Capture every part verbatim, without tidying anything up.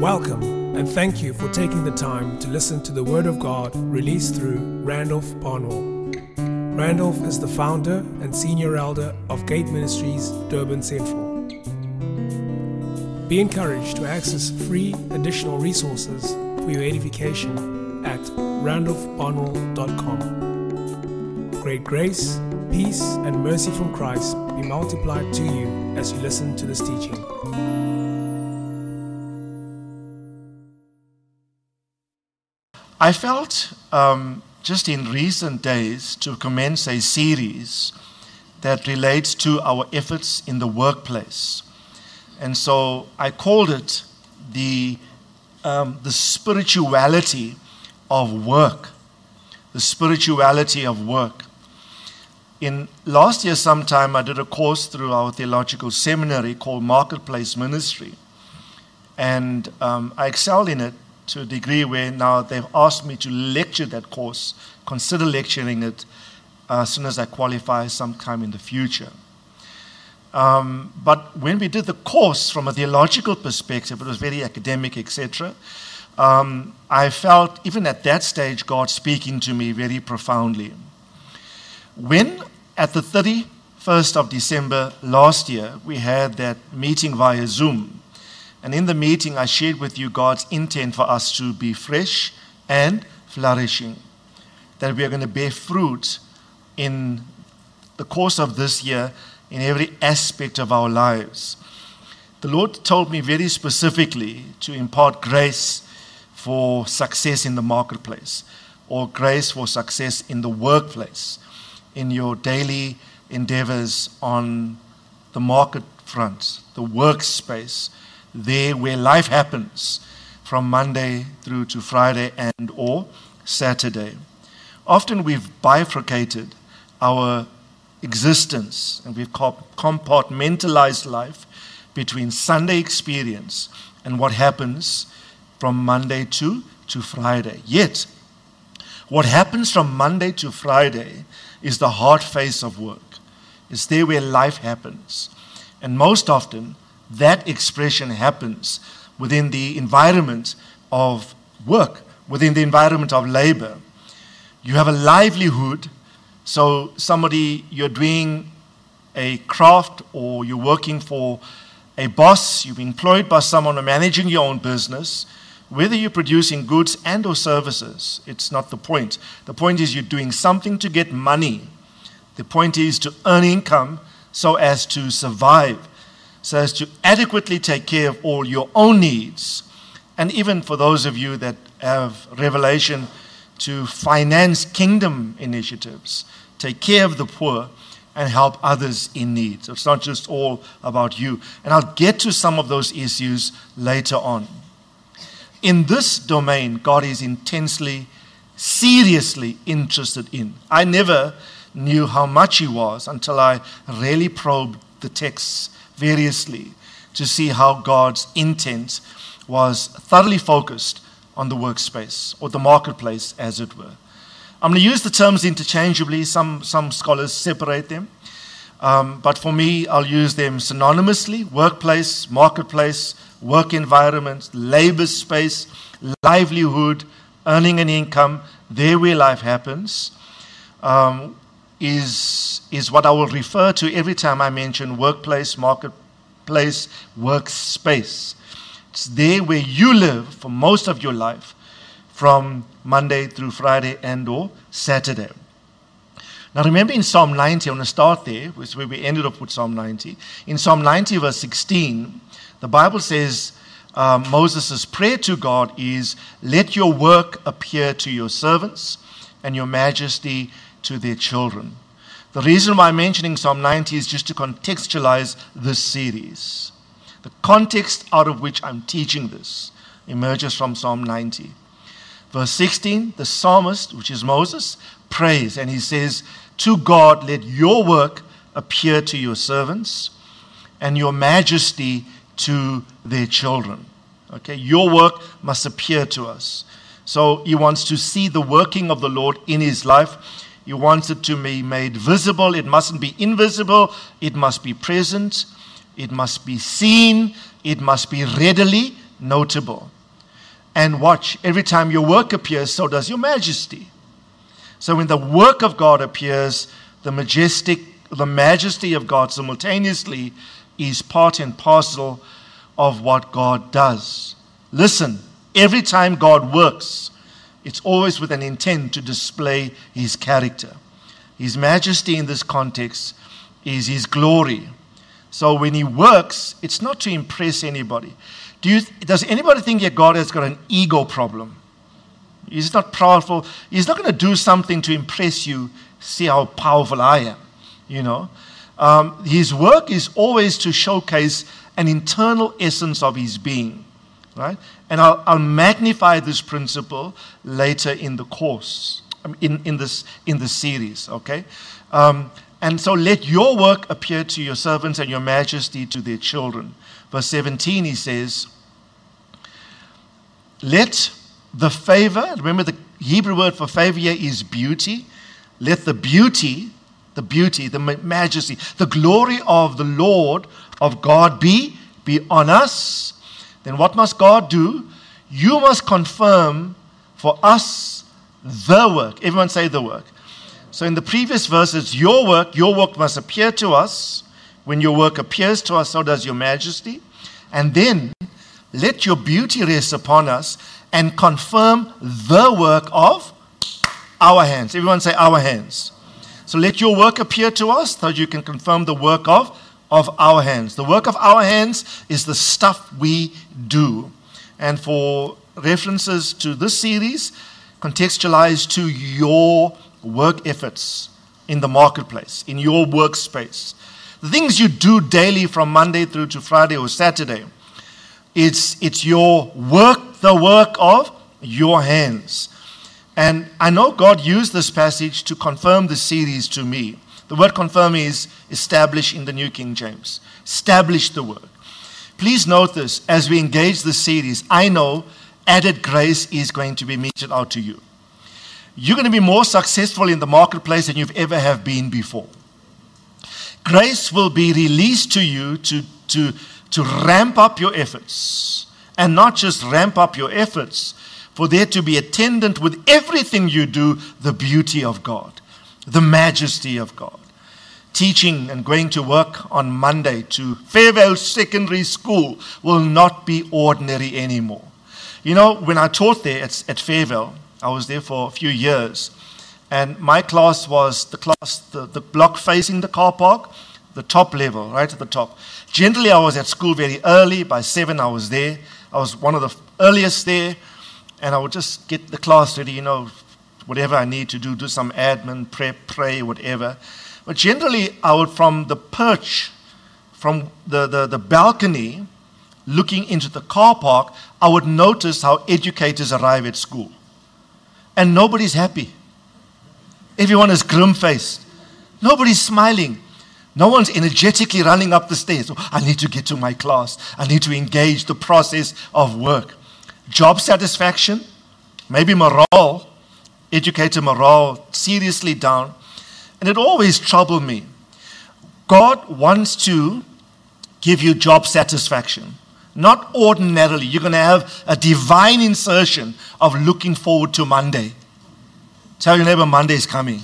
Welcome, and thank you for taking the time to listen to the Word of God released through Randolph Barnwell. Randolph is the founder and senior elder of Gate Ministries, Durban Central. Be encouraged to access free additional resources for your edification at randolph barnwell dot com. Great grace, peace, and mercy from Christ be multiplied to you as you listen to this teaching. I felt um, just in recent days to commence a series that relates to our efforts in the workplace. And so I called it the, um, the spirituality of work. The spirituality of work. In last year sometime, I did a course through our theological seminary called Marketplace Ministry. And um, I excelled in it to a degree where now they've asked me to lecture that course, consider lecturing it uh, as soon as I qualify sometime in the future. Um, but when we did the course from a theological perspective, it was very academic, et cetera, um, I felt even at that stage God speaking to me very profoundly. When at the thirty-first of December last year, we had that meeting via Zoom, and in the meeting, I shared with you God's intent for us to be fresh and flourishing, that we are going to bear fruit in the course of this year in every aspect of our lives. The Lord told me very specifically to impart grace for success in the marketplace, or grace for success in the workplace, in your daily endeavors on the market front, the workspace, there where life happens from Monday through to Friday and or Saturday. Often we've bifurcated our existence and we've compartmentalized life between Sunday experience and what happens from Monday to, to Friday. Yet, what happens from Monday to Friday is the hard face of work. It's there where life happens. And most often, that expression happens within the environment of work, within the environment of labor. You have a livelihood, so somebody, you're doing a craft or you're working for a boss, you're employed by someone or managing your own business, whether you're producing goods and or services, it's not the point. The point is you're doing something to get money. The point is to earn income so as to survive, so as to adequately take care of all your own needs. And even for those of you that have revelation to finance kingdom initiatives, take care of the poor and help others in need. So it's not just all about you. And I'll get to some of those issues later on. In this domain, God is intensely, seriously interested in. I never knew how much He was until I really probed the texts variously to see how God's intent was thoroughly focused on the workspace or the marketplace, as it were. I'm going to use the terms interchangeably. Some, some scholars separate them. Um, but for me, I'll use them synonymously: workplace, marketplace, work environment, labor space, livelihood, earning an income, there where life happens. Um, is is what I will refer to every time I mention workplace, marketplace, workspace. It's there where you live for most of your life from Monday through Friday and or Saturday. Now remember in Psalm ninety, I want to start there, which is where we ended up with Psalm ninety. In Psalm ninety verse sixteen, the Bible says um, Moses' prayer to God is, "Let your work appear to your servants and your majesty to their children." The reason why I'm mentioning Psalm ninety is just to contextualize this series. The context out of which I'm teaching this emerges from Psalm ninety. Verse sixteen, the psalmist, which is Moses, prays and he says, "To God let your work appear to your servants and your majesty to their children." Okay, your work must appear to us. So he wants to see the working of the Lord in his life. He wants it to be made visible. It mustn't be invisible. It must be present. It must be seen. It must be readily notable. And watch, every time your work appears, so does your majesty. So when the work of God appears, the majestic, the majesty of God simultaneously is part and parcel of what God does. Listen, every time God works, it's always with an intent to display his character. His majesty in this context is his glory. So when he works, it's not to impress anybody. Do you, does anybody think that God has got an ego problem? He's not powerful. He's not going to do something to impress you, see how powerful I am, you know. Um, his work is always to showcase an internal essence of his being, right? And I'll, I'll magnify this principle later in the course, in, in, this, in this series, okay? Um, and so let your work appear to your servants and your majesty to their children. Verse seventeen, he says, let the favor, remember the Hebrew word for favor here is beauty. Let the beauty, the beauty, the majesty, the glory of the Lord, of God be, be on us. Then what must God do? You must confirm for us the work. Everyone say the work. So in the previous verses, your work, your work must appear to us. When your work appears to us, so does your majesty. And then let your beauty rest upon us and confirm the work of our hands. Everyone say our hands. So let your work appear to us so you can confirm the work of, of our hands. The work of our hands is the stuff we do. And for references to this series, contextualized to your work efforts in the marketplace, in your workspace. The things you do daily from Monday through to Friday or Saturday, it's, it's your work, the work of your hands. And I know God used this passage to confirm the series to me. The word confirm is establish in the New King James. Establish the work. Please note this, as we engage this series, I know added grace is going to be meted out to you. You're going to be more successful in the marketplace than you've ever have been before. Grace will be released to you to, to, to ramp up your efforts. And not just ramp up your efforts, for there to be attendant with everything you do, the beauty of God, the majesty of God. Teaching and going to work on Monday to Fairvale Secondary School will not be ordinary anymore. You know, when I taught there at, at Fairvale, I was there for a few years, and my class was the class, the, the block facing the car park, the top level, right at the top. Generally, I was at school very early. By seven, I was there. I was one of the earliest there, and I would just get the class ready, you know, whatever I need to do, do some admin, prep, pray, whatever. But generally, I would, from the perch, from the, the, the balcony, looking into the car park, I would notice how educators arrive at school. And nobody's happy. Everyone is grim-faced. Nobody's smiling. No one's energetically running up the stairs. Oh, I need to get to my class. I need to engage the process of work. Job satisfaction, maybe morale, educator morale, seriously down. And it always troubled me. God wants to give you job satisfaction. Not ordinarily. You're going to have a divine insertion of looking forward to Monday. Tell your neighbor Monday is coming.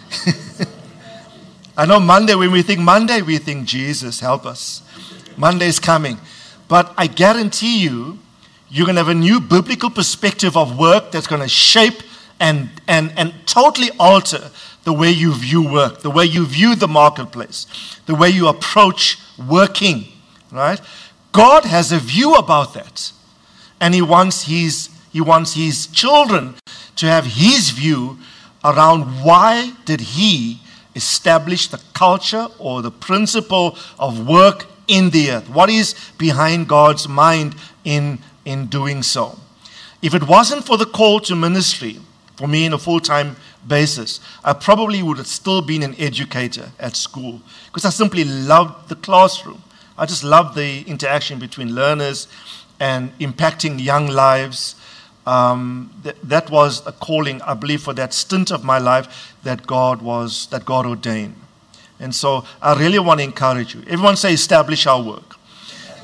I know Monday, when we think Monday, we think, Jesus, help us. Monday is coming. But I guarantee you, you're going to have a new biblical perspective of work that's going to shape and, and, and totally alter the way you view work, the way you view the marketplace, the way you approach working, right? God has a view about that. And he wants his, he wants his children to have his view around why did he establish the culture or the principle of work in the earth. What is behind God's mind in, in doing so? If it wasn't for the call to ministry, for me in a full-time basis, I probably would have still been an educator at school because I simply loved the classroom. I just loved the interaction between learners and impacting young lives. Um, th- that was a calling, I believe, for that stint of my life that God was, that God ordained. And so I really want to encourage you. Everyone say, establish our work.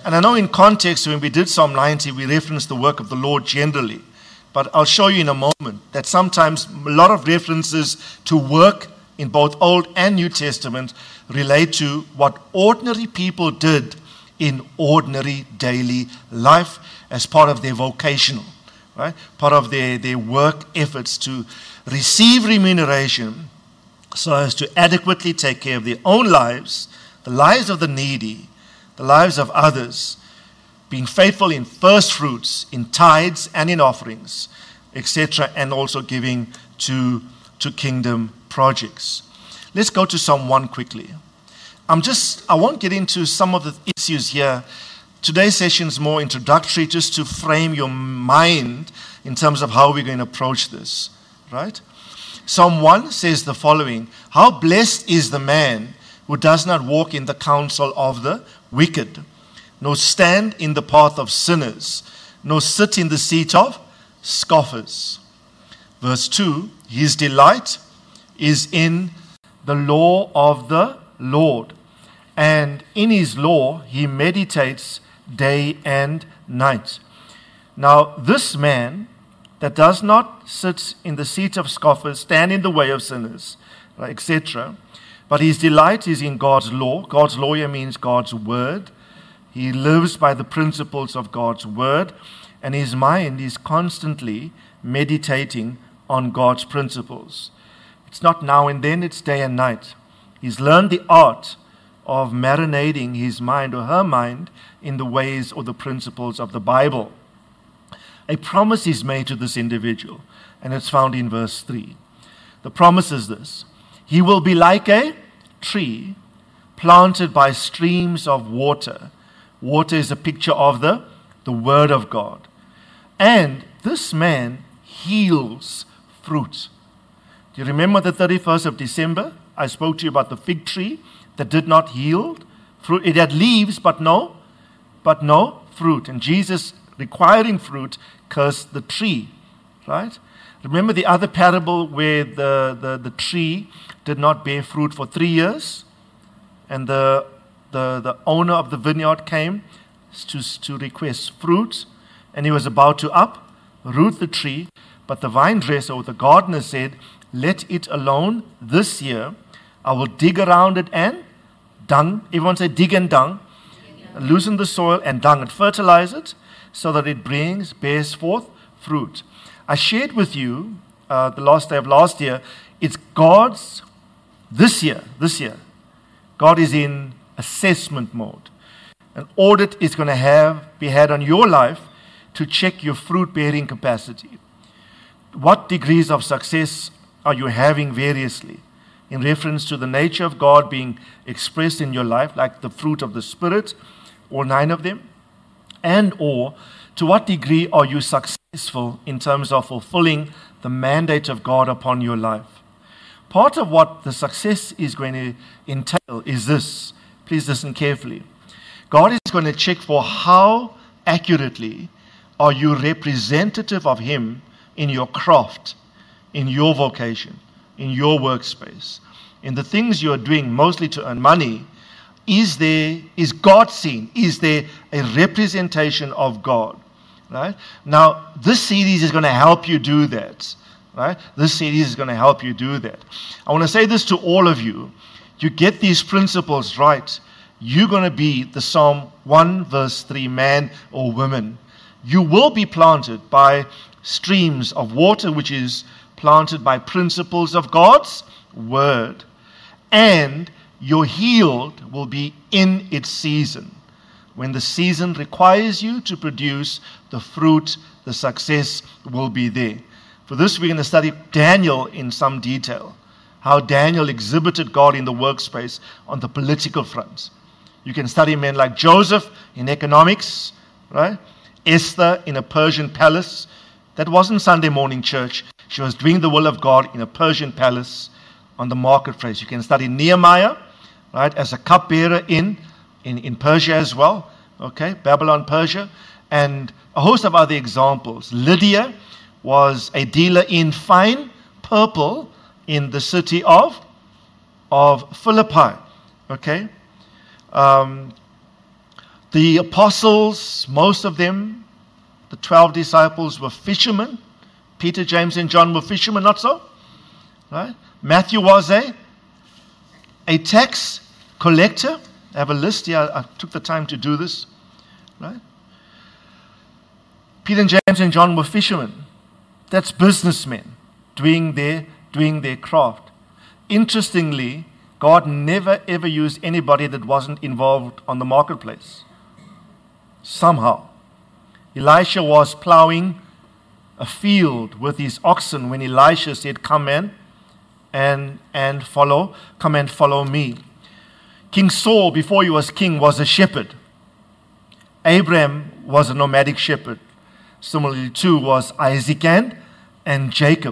And I know in context, when we did Psalm ninety, we referenced the work of the Lord generally. But I'll show you in a moment that sometimes a lot of references to work in both Old and New Testament relate to what ordinary people did in ordinary daily life as part of their vocational, right? Part of their, their work efforts to receive remuneration so as to adequately take care of their own lives, the lives of the needy, the lives of others, being faithful in first fruits, in tithes and in offerings, et cetera, and also giving to, to kingdom projects. Let's go to Psalm one quickly. I'm just, I won't get into some of the issues here. Today's session is more introductory, just to frame your mind in terms of how we're going to approach this, right? Psalm one says the following: how blessed is the man who does not walk in the counsel of the wicked, nor stand in the path of sinners, nor sit in the seat of scoffers. Verse two, his delight is in the law of the Lord, and in his law he meditates day and night. Now this man that does not sit in the seat of scoffers, stand in the way of sinners, et cetera, but his delight is in God's law. God's law here means God's word. He lives by the principles of God's word, and his mind is constantly meditating on God's principles. It's not now and then, it's day and night. He's learned the art of marinating his mind or her mind in the ways or the principles of the Bible. A promise is made to this individual, and it's found in verse three. The promise is this: he will be like a tree planted by streams of water. Water is a picture of the, the Word of God. And this man yields fruit. Do you remember the thirty-first of December? I spoke to you about the fig tree that did not yield fruit. It had leaves, but no, but no fruit. And Jesus, requiring fruit, cursed the tree, right? Remember the other parable where the, the, the tree did not bear fruit for three years? And the, the, the owner of the vineyard came to, to request fruit, and he was about to uproot the tree, but the vine dresser or the gardener said, let it alone this year. I will dig around it and dung. Everyone say dig and dung. Yeah. Loosen the soil and dung it. Fertilize it so that it brings, bears forth fruit. I shared with you uh, the last day of last year. It's God's, this year, this year, God is in assessment mode. An audit is going to have be had on your life to check your fruit-bearing capacity. What degrees of success are you having variously in reference to the nature of God being expressed in your life, like the fruit of the Spirit, all nine of them? And or to what degree are you successful in terms of fulfilling the mandate of God upon your life? Part of what the success is going to entail is this. Please listen carefully. God is going to check for how accurately are you representative of Him in your craft, in your vocation, in your workspace, in the things you are doing mostly to earn money. Is there, is God seen? Is there a representation of God? Right? Now, this series is going to help you do that. Right? This series is going to help you do that. I want to say this to all of you. You get these principles right, you're going to be the Psalm one verse three man or woman. You will be planted by streams of water, which is planted by principles of God's word. And your yield will be in its season. When the season requires you to produce the fruit, the success will be there. For this, we're going to study Daniel in some detail. How Daniel exhibited God in the workspace on the political front. You can study men like Joseph in economics, right? Esther in a Persian palace. That wasn't Sunday morning church. She was doing the will of God in a Persian palace on the marketplace. You can study Nehemiah, right, as a cupbearer in, in, in Persia as well. Okay, Babylon, Persia, and a host of other examples. Lydia was a dealer in fine purple in the city of, of Philippi. Okay. Um, The apostles, most of them, the twelve disciples, were fishermen. Peter, James, and John were fishermen, not so? Right? Matthew was a, a tax collector. I have a list here. I took the time to do this. Right? Peter, James, and John were fishermen. That's businessmen doing their, doing their craft. Interestingly, God never ever used anybody that wasn't involved on the marketplace. Somehow. Elisha was plowing a field with his oxen when Elisha said, come in and, and follow, come and follow me. King Saul, before he was king, was a shepherd. Abraham was a nomadic shepherd. Similarly, too, was Isaac and, and Jacob.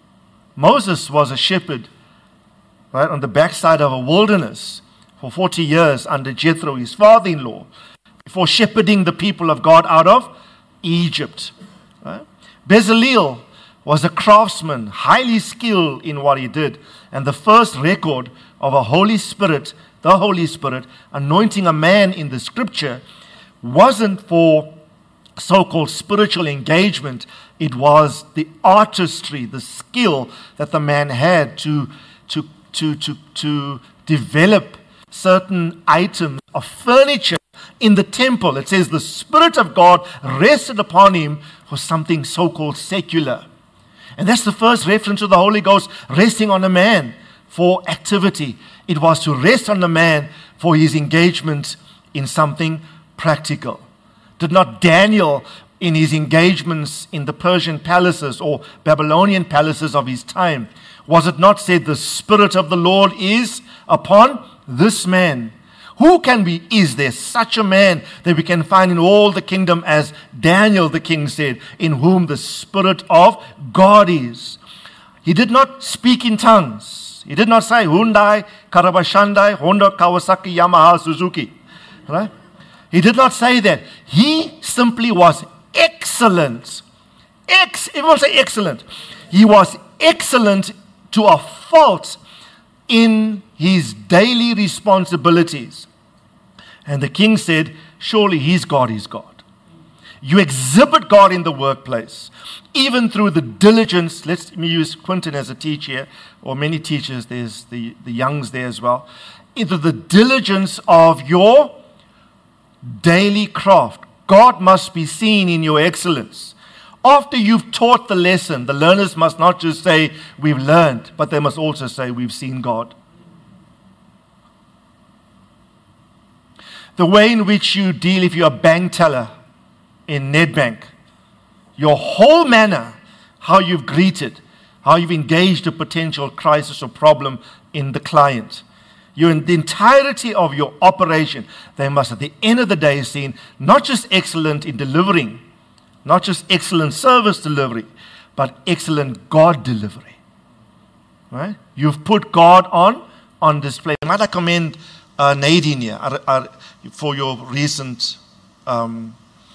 Moses was a shepherd, right, on the backside of a wilderness for forty years under Jethro, his father-in-law, before shepherding the people of God out of Egypt. Right? Bezalel was a craftsman, highly skilled in what he did. And the first record of a Holy Spirit, the Holy Spirit, anointing a man in the scripture wasn't for so-called spiritual engagement. It was the artistry, the skill that the man had to, to, to, to, to develop certain items of furniture in the temple. It says the Spirit of God rested upon him for something so-called secular. And that's the first reference to the Holy Ghost resting on a man for activity. It was to rest on the man for his engagement in something practical. Did not Daniel, in his engagements in the Persian palaces or Babylonian palaces of his time, was it not said, the Spirit of the Lord is upon this man? Who can be, is there such a man that we can find in all the kingdom as Daniel the king said, in whom the Spirit of God is? He did not speak in tongues. He did not say Hyundai, Karabashandai, Honda, Kawasaki, Yamaha, Suzuki. Right? He did not say that. He simply was excellent. Ex, everyone say excellent. He was excellent to a fault in his daily responsibilities. And the king said, surely his God is God. You exhibit God in the workplace, even through the diligence. Let me use Quentin as a teacher here, or many teachers, there's the, the youngs there as well. Into the diligence of your daily craft. God must be seen in your excellence. After you've taught the lesson, the learners must not just say, we've learned, but they must also say, we've seen God. The way in which you deal, if you're a bank teller in Nedbank, your whole manner, how you've greeted, how you've engaged a potential crisis or problem in the client, you're in the entirety of your operation, they must at the end of the day seen not just excellent in delivering, not just excellent service delivery, but excellent God delivery. Right? You've put God on, on display. Might I commend uh, Nadine here uh, uh, for your recent um,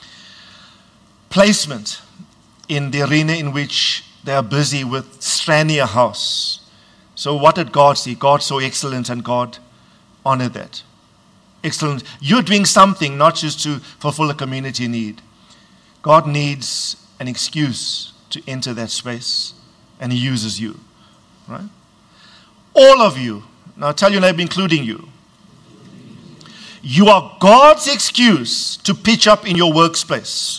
placement in the arena in which they are busy with Strania House. So what did God see? God saw excellence and God honored that. Excellent. You're doing something not just to fulfill a community need. God needs an excuse to enter that space, and He uses you. Right? All of you, now tell your neighbor, including you, you are God's excuse to pitch up in your workspace.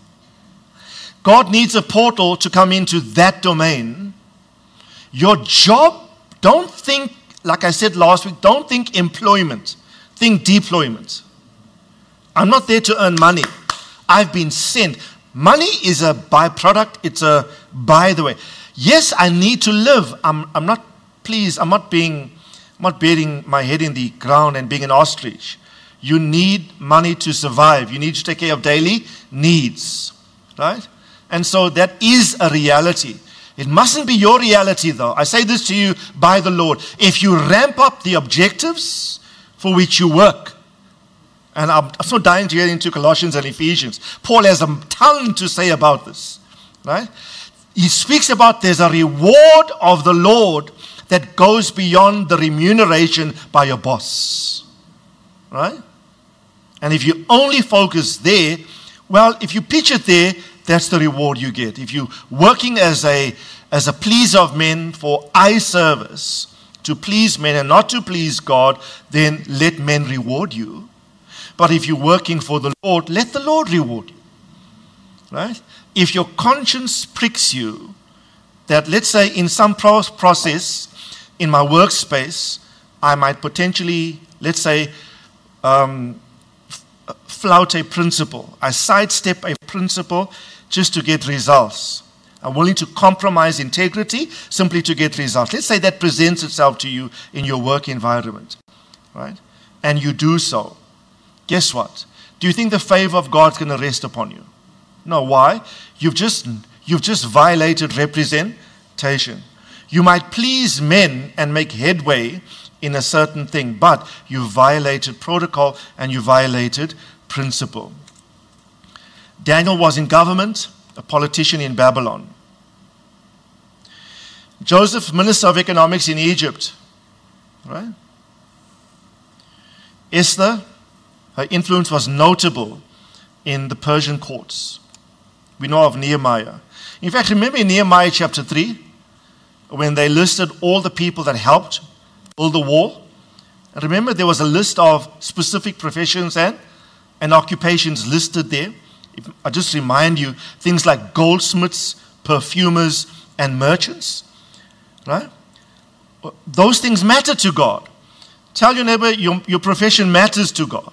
God needs a portal to come into that domain. Your job, don't think, like I said last week, don't think employment. Think deployment. I'm not there to earn money. I've been sent. Money is a byproduct. It's a by the way. Yes, I need to live. I'm, I'm not, please, I'm not being, I'm not burying my head in the ground and being an ostrich. You need money to survive. You need to take care of daily needs. Right? And so that is a reality. It mustn't be your reality, though. I say this to you by the Lord. If you ramp up the objectives for which you work, and I'm so dying to get into Colossians and Ephesians. Paul has a ton to say about this. Right? He speaks about there's a reward of the Lord that goes beyond the remuneration by your boss. Right? And if you only focus there, well, if you pitch it there, that's the reward you get. If you're working as a as a pleaser of men for eye service, to please men and not to please God, then let men reward you. But if you're working for the Lord, let the Lord reward you. Right? If your conscience pricks you, that let's say in some pro- process in my workspace, I might potentially, let's say, um, f- flout a principle. I sidestep a principle just to get results. I'm willing to compromise integrity simply to get results. Let's say that presents itself to you in your work environment, right? And you do so. Guess what? Do you think the favor of God's going to rest upon you? No. Why? You've just you've just violated representation. You might please men and make headway in a certain thing, but you violated protocol and you violated principle. Daniel was in government, a politician in Babylon. Joseph, minister of economics in Egypt, right? Esther, her influence was notable in the Persian courts. We know of Nehemiah. In fact, remember in Nehemiah chapter three, when they listed all the people that helped build the wall? And remember, there was a list of specific professions and, and occupations listed there. If, I just remind you, things like goldsmiths, perfumers, and merchants. Right? Those things matter to God. Tell your neighbor, your, your profession matters to God.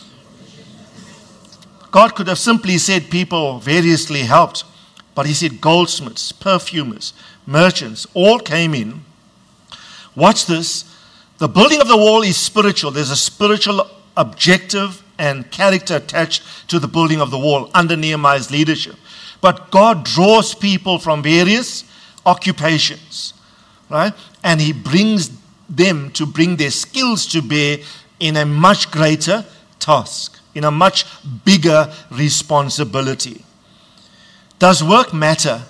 God could have simply said people variously helped, but he said goldsmiths, perfumers, merchants, all came in. Watch this. The building of the wall is spiritual. There's a spiritual objective and character attached to the building of the wall under Nehemiah's leadership. But God draws people from various occupations, right? And he brings them to bring their skills to bear in a much greater task, in a much bigger responsibility. Does work matter?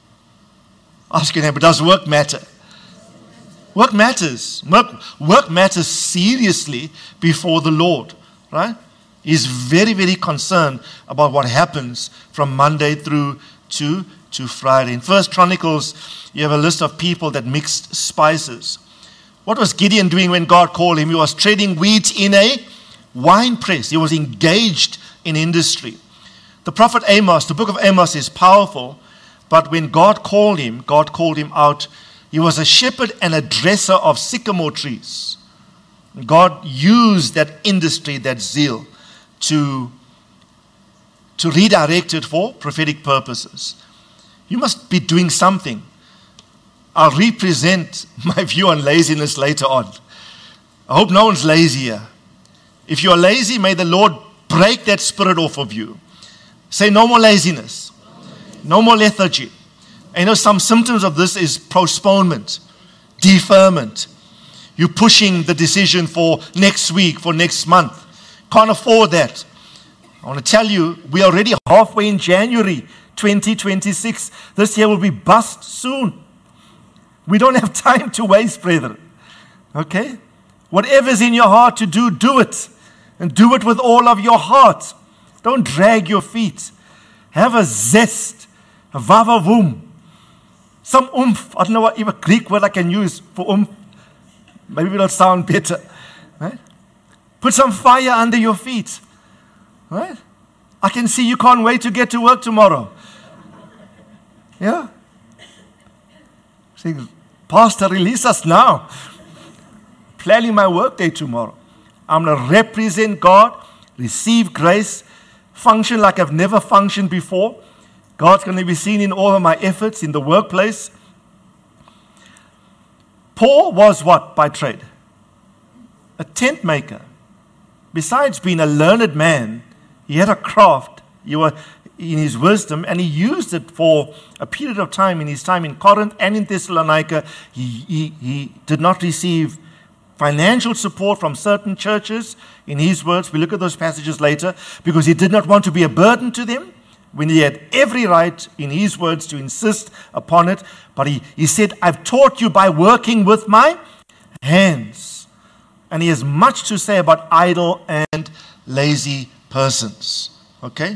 Ask your neighbor, does work matter? Work matters. Work, work matters seriously before the Lord, right? He's very, very concerned about what happens from Monday through to, to Friday. In First Chronicles, you have a list of people that mixed spices. What was Gideon doing when God called him? He was trading wheat in a wine press. He was engaged in industry. The prophet Amos, the book of Amos is powerful, but when God called him, God called him out. He was a shepherd and a dresser of sycamore trees. God used that industry, that zeal, to, to redirect it for prophetic purposes. You must be doing something. I'll represent my view on laziness later on. I hope no one's lazy here. If you are lazy, may the Lord break that spirit off of you. Say no more laziness. No more lethargy. And you know, some symptoms of this is postponement, deferment. You're pushing the decision for next week, for next month. Can't afford that. I want to tell you, we're already halfway in January twenty twenty-six. This year will be bust soon. We don't have time to waste, brethren. Okay? Whatever's in your heart to do, do it. And do it with all of your heart. Don't drag your feet. Have a zest, a vavavum, some oomph. I don't know what even Greek word I can use for oomph. Maybe it'll sound better. Right? Put some fire under your feet. Right? I can see you can't wait to get to work tomorrow. Yeah? Saying, Pastor, release us now. Planning my work day tomorrow. I'm going to represent God, receive grace, function like I've never functioned before. God's going to be seen in all of my efforts in the workplace. Paul was what by trade? A tent maker. Besides being a learned man, he had a craft. He was in his wisdom, and he used it for a period of time in his time in Corinth and in Thessalonica. He, he, he did not receive financial support from certain churches. In his words, we look at those passages later, because he did not want to be a burden to them, when he had every right, in his words, to insist upon it. But he, he said, I've taught you by working with my hands. And he has much to say about idle and lazy persons. Okay?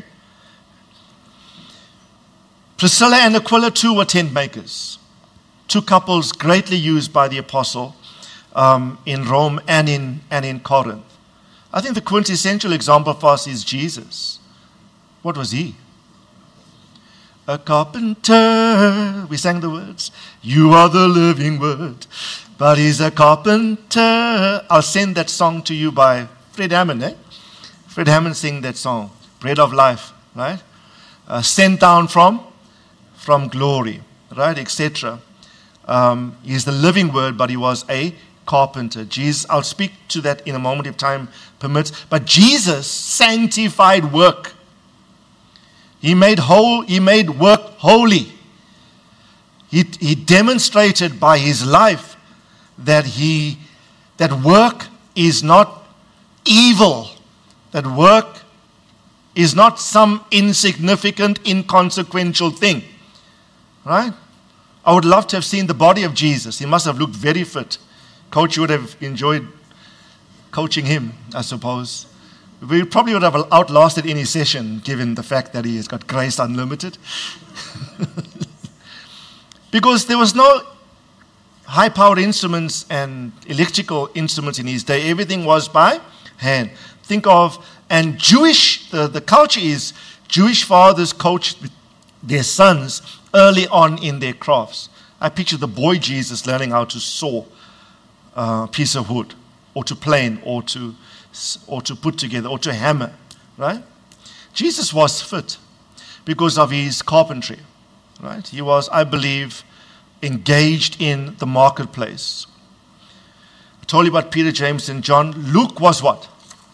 Priscilla and Aquila too were tent makers. Two couples greatly used by the apostle um, in Rome and in, and in Corinth. I think the quintessential example for us is Jesus. What was he? A carpenter. We sang the words. You are the living word. But he's a carpenter. I'll send that song to you by Fred Hammond. Eh? Fred Hammond sang that song. Bread of life. Right? Uh, sent down from? From glory. Right? Etc. Um, he's the living word, but he was a carpenter. Jesus, I'll speak to that in a moment if time permits. But Jesus sanctified work. He made whole, he made work holy. He, he demonstrated by his life that he that work is not evil. That work is not some insignificant, inconsequential thing. Right? I would love to have seen the body of Jesus. He must have looked very fit. Coach would have enjoyed coaching him, I suppose. We probably would have outlasted any session given the fact that he has got grace unlimited. Because there was no high-powered instruments and electrical instruments in his day. Everything was by hand. Think of, and Jewish, the, the culture is, Jewish fathers coached their sons early on in their crafts. I picture the boy Jesus learning how to saw a piece of wood, or to plane, or to or to put together, or to hammer, right? Jesus was fit because of his carpentry, right? He was, I believe, engaged in the marketplace. I told you about Peter, James, and John. Luke was what?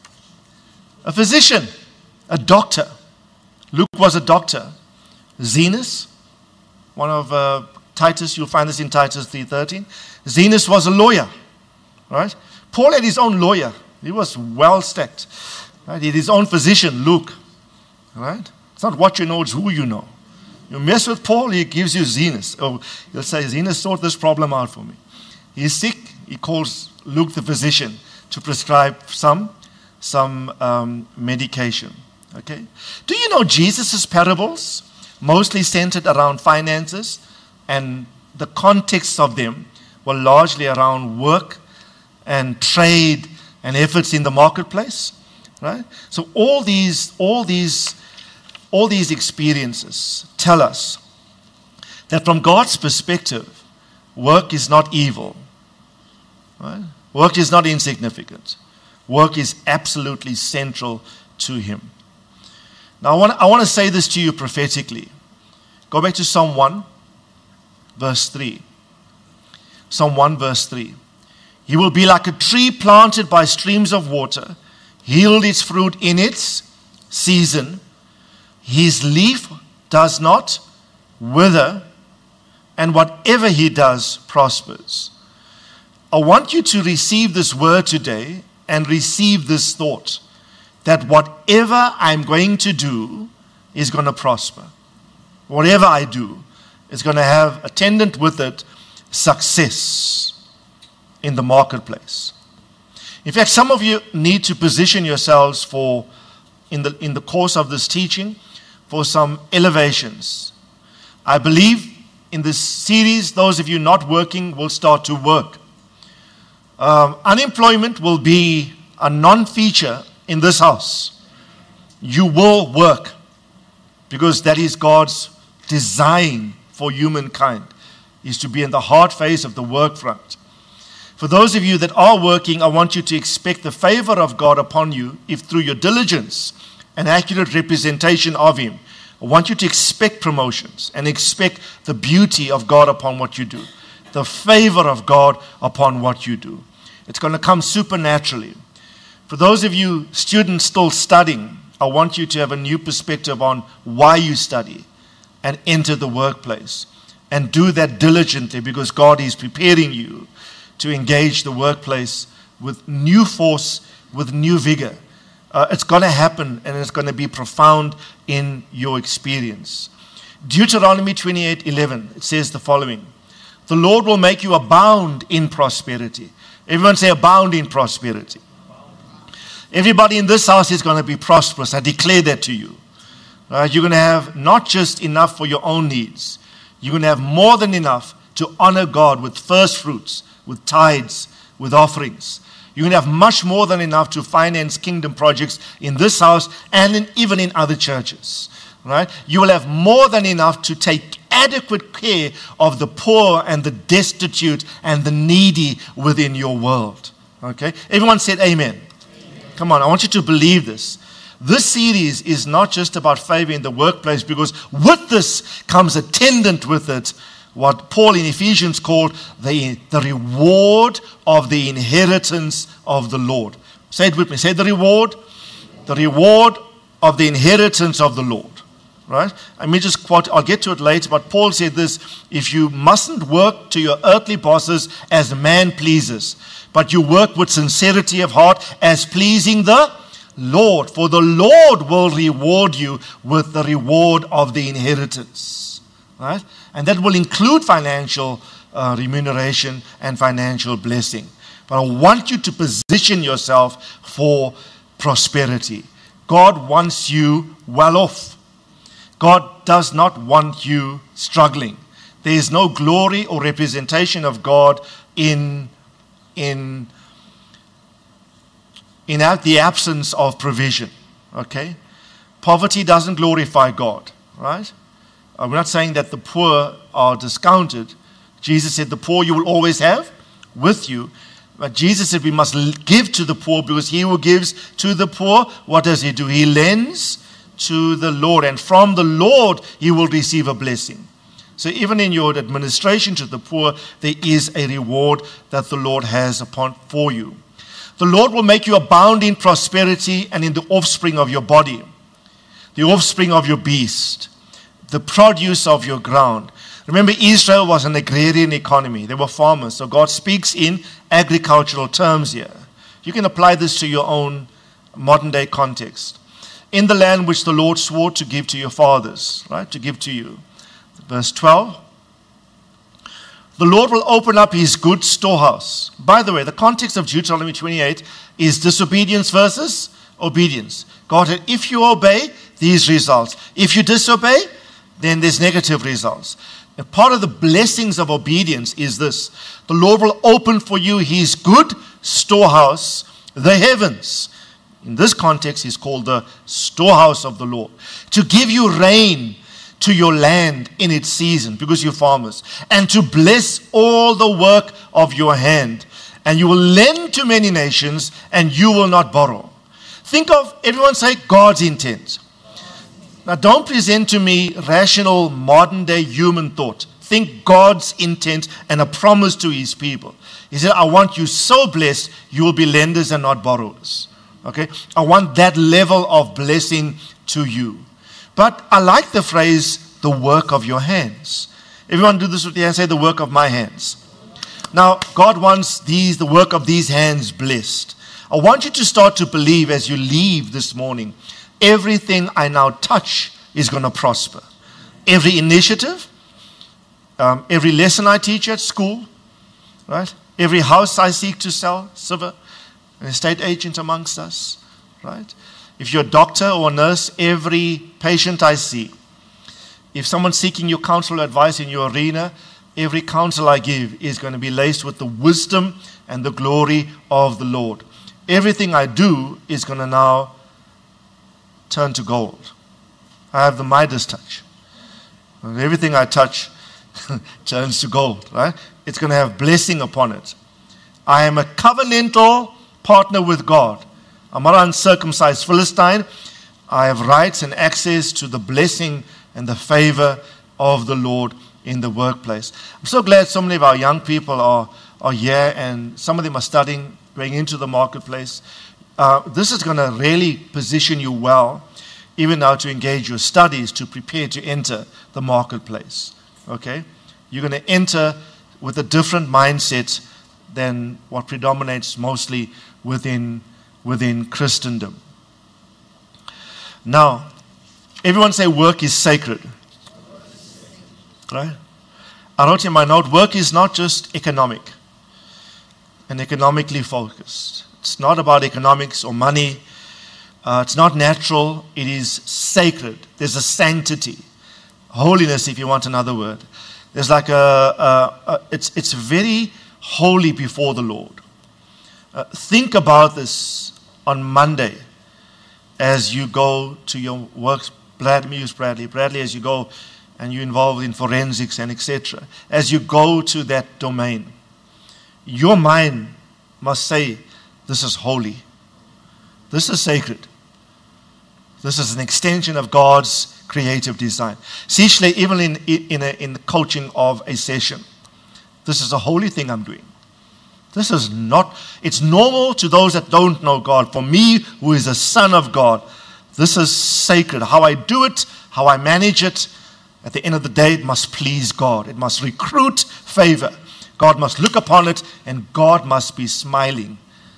A physician, a doctor. Luke was a doctor. Zenos, one of uh, Titus, you'll find this in Titus three thirteen. Zenos was a lawyer, right? Paul had his own lawyer. He was well stacked. Right? He had his own physician, Luke. Right? It's not what you know, it's who you know. You mess with Paul, he gives you Zenos. Oh, he'll say, Zenos, sort this problem out for me. He's sick, he calls Luke the physician to prescribe some, some um, medication. Okay? Do you know Jesus' parables mostly centered around finances, and the context of them were largely around work and trade and efforts in the marketplace, right? So all these, all these, all these experiences tell us that from God's perspective, work is not evil, right? Work is not insignificant. Work is absolutely central to Him. Now I want, I want to say this to you prophetically. Go back to Psalm one, verse three. Psalm one, verse three. He will be like a tree planted by streams of water, yield its fruit in its season. His leaf does not wither, and whatever he does prospers. I want you to receive this word today and receive this thought that whatever I'm going to do is going to prosper. Whatever I do is going to have attendant with it success in the marketplace. In fact, some of you need to position yourselves for, in the, in the course of this teaching, for some elevations. I believe in this series, those of you not working will start to work. Um, unemployment will be a non-feature in this house. You will work because that is God's design for humankind, is to be in the hard phase of the work front. For those of you that are working, I want you to expect the favor of God upon you if through your diligence and accurate representation of Him. I want you to expect promotions and expect the beauty of God upon what you do, the favor of God upon what you do. It's going to come supernaturally. For those of you students still studying, I want you to have a new perspective on why you study and enter the workplace. And do that diligently because God is preparing you to engage the workplace with new force, with new vigor. Uh, it's going to happen and it's going to be profound in your experience. Deuteronomy twenty-eight eleven, it says the following. The Lord will make you abound in prosperity. Everyone say abound in prosperity. Everybody in this house is going to be prosperous. I declare that to you. Right? You're going to have not just enough for your own needs. You're going to have more than enough to honor God with first fruits, with tithes, with offerings. You're going to have much more than enough to finance kingdom projects in this house and in, even in other churches. Right? You will have more than enough to take adequate care of the poor and the destitute and the needy within your world. Okay? Everyone said amen. Amen. Come on, I want you to believe this. This series is not just about favor in the workplace, because with this comes attendant with it what Paul in Ephesians called the, the reward of the inheritance of the Lord. Say it with me. Say the reward. The reward of the inheritance of the Lord. Right? Let me just quote, I'll get to it later, but Paul said this: if you mustn't work to your earthly bosses as man pleases, but you work with sincerity of heart as pleasing the Lord, for the Lord will reward you with the reward of the inheritance. Right? And that will include financial uh, remuneration and financial blessing. But I want you to position yourself for prosperity. God wants you well off. God does not want you struggling. There is no glory or representation of God in, in, in the absence of provision. Okay? Poverty doesn't glorify God. Right? Uh, we're not saying that the poor are discounted. Jesus said the poor you will always have with you. But Jesus said we must give to the poor, because he who gives to the poor, what does he do? He lends to the Lord, and from the Lord he will receive a blessing. So even in your administration to the poor, there is a reward that the Lord has upon for you. The Lord will make you abound in prosperity and in the offspring of your body, the offspring of your beast, the produce of your ground. Remember, Israel was an agrarian economy. They were farmers. So God speaks in agricultural terms here. You can apply this to your own modern day context. In the land which the Lord swore to give to your fathers, right, to give to you. Verse twelve. The Lord will open up his good storehouse. By the way, the context of Deuteronomy twenty-eight is disobedience versus obedience. God said, if you obey, these results. If you disobey, then there's negative results. And part of the blessings of obedience is this: the Lord will open for you his good storehouse, the heavens. In this context, is called the storehouse of the Lord, to give you rain to your land in its season, because you're farmers, and to bless all the work of your hand. And you will lend to many nations, and you will not borrow. Think of, everyone say, God's intent. Now, don't present to me rational, modern-day human thought. Think God's intent and a promise to his people. He said, I want you so blessed, you will be lenders and not borrowers. Okay? I want that level of blessing to you. But I like the phrase, the work of your hands. Everyone do this with your hands. Say, the work of my hands. Now, God wants these, the work of these hands blessed. I want you to start to believe as you leave this morning, everything I now touch is going to prosper. Every initiative, um, every lesson I teach at school, right? Every house I seek to sell, silver, an estate agent amongst us, right? If you're a doctor or a nurse, every patient I see. If someone's seeking your counsel or advice in your arena, every counsel I give is going to be laced with the wisdom and the glory of the Lord. Everything I do is going to now turn to gold. I have the Midas touch. And everything I touch turns to gold, right? It's going to have blessing upon it. I am a covenantal partner with God. I'm not an uncircumcised Philistine. I have rights and access to the blessing and the favor of the Lord in the workplace. I'm so glad so many of our young people are, are here, and some of them are studying, going into the marketplace. Uh, this is going to really position you well, even now to engage your studies, to prepare to enter the marketplace. Okay? You're going to enter with a different mindset than what predominates mostly within, within Christendom. Now, everyone say work is sacred. Right? I wrote in my note, work is not just economic and economically focused. It's not about economics or money. Uh, it's not natural. It is sacred. There's a sanctity. Holiness, if you want another word. There's like a, a, a it's, it's very holy before the Lord. Uh, think about this on Monday as you go to your work. Bradley, use Bradley. Bradley, as you go and you're involved in forensics and et cetera. As you go to that domain, your mind must say, this is holy. This is sacred. This is an extension of God's creative design. See, Shle, even in, in, a, in the coaching of a session, this is a holy thing I'm doing. This is not, it's normal to those that don't know God. For me, who is a son of God, this is sacred. How I do it, how I manage it, at the end of the day, it must please God. It must recruit favor. God must look upon it, and God must be smiling.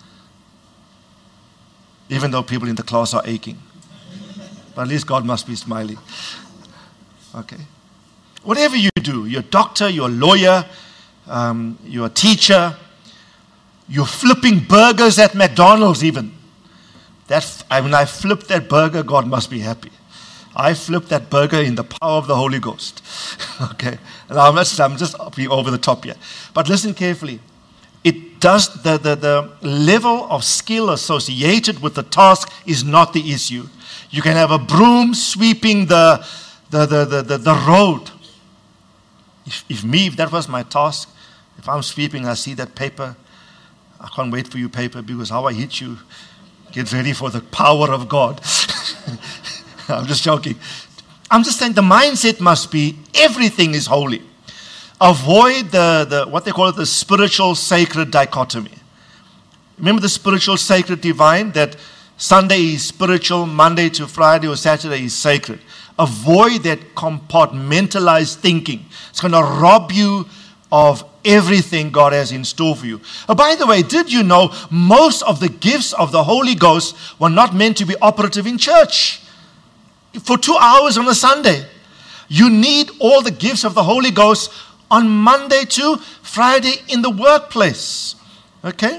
Even though people in the class are aching. But at least God must be smiling. Okay. Whatever you do, you're a doctor, you're a lawyer, um, you're a teacher, you're flipping burgers at McDonald's even. That, I mean, I flipped that burger, God must be happy. I flipped that burger in the power of the Holy Ghost. Okay. And I'm just, I'm just being over the top here. But listen carefully. It does, the, the, the level of skill associated with the task is not the issue. You can have a broom sweeping the, the, the, the, the, the road. If, if me, if that was my task, if I'm sweeping, I see that paper, I can't wait for you, paper, because how I hit you, get ready for the power of God. I'm just joking. I'm just saying the mindset must be everything is holy. Avoid the, the what they call it, the spiritual sacred dichotomy. Remember the spiritual sacred divine, that Sunday is spiritual, Monday to Friday or Saturday is sacred. Avoid that compartmentalized thinking. It's going to rob you of everything God has in store for you. Oh, by the way, did you know most of the gifts of the Holy Ghost were not meant to be operative in church? For two hours on a Sunday. You need all the gifts of the Holy Ghost on Monday to Friday in the workplace. Okay?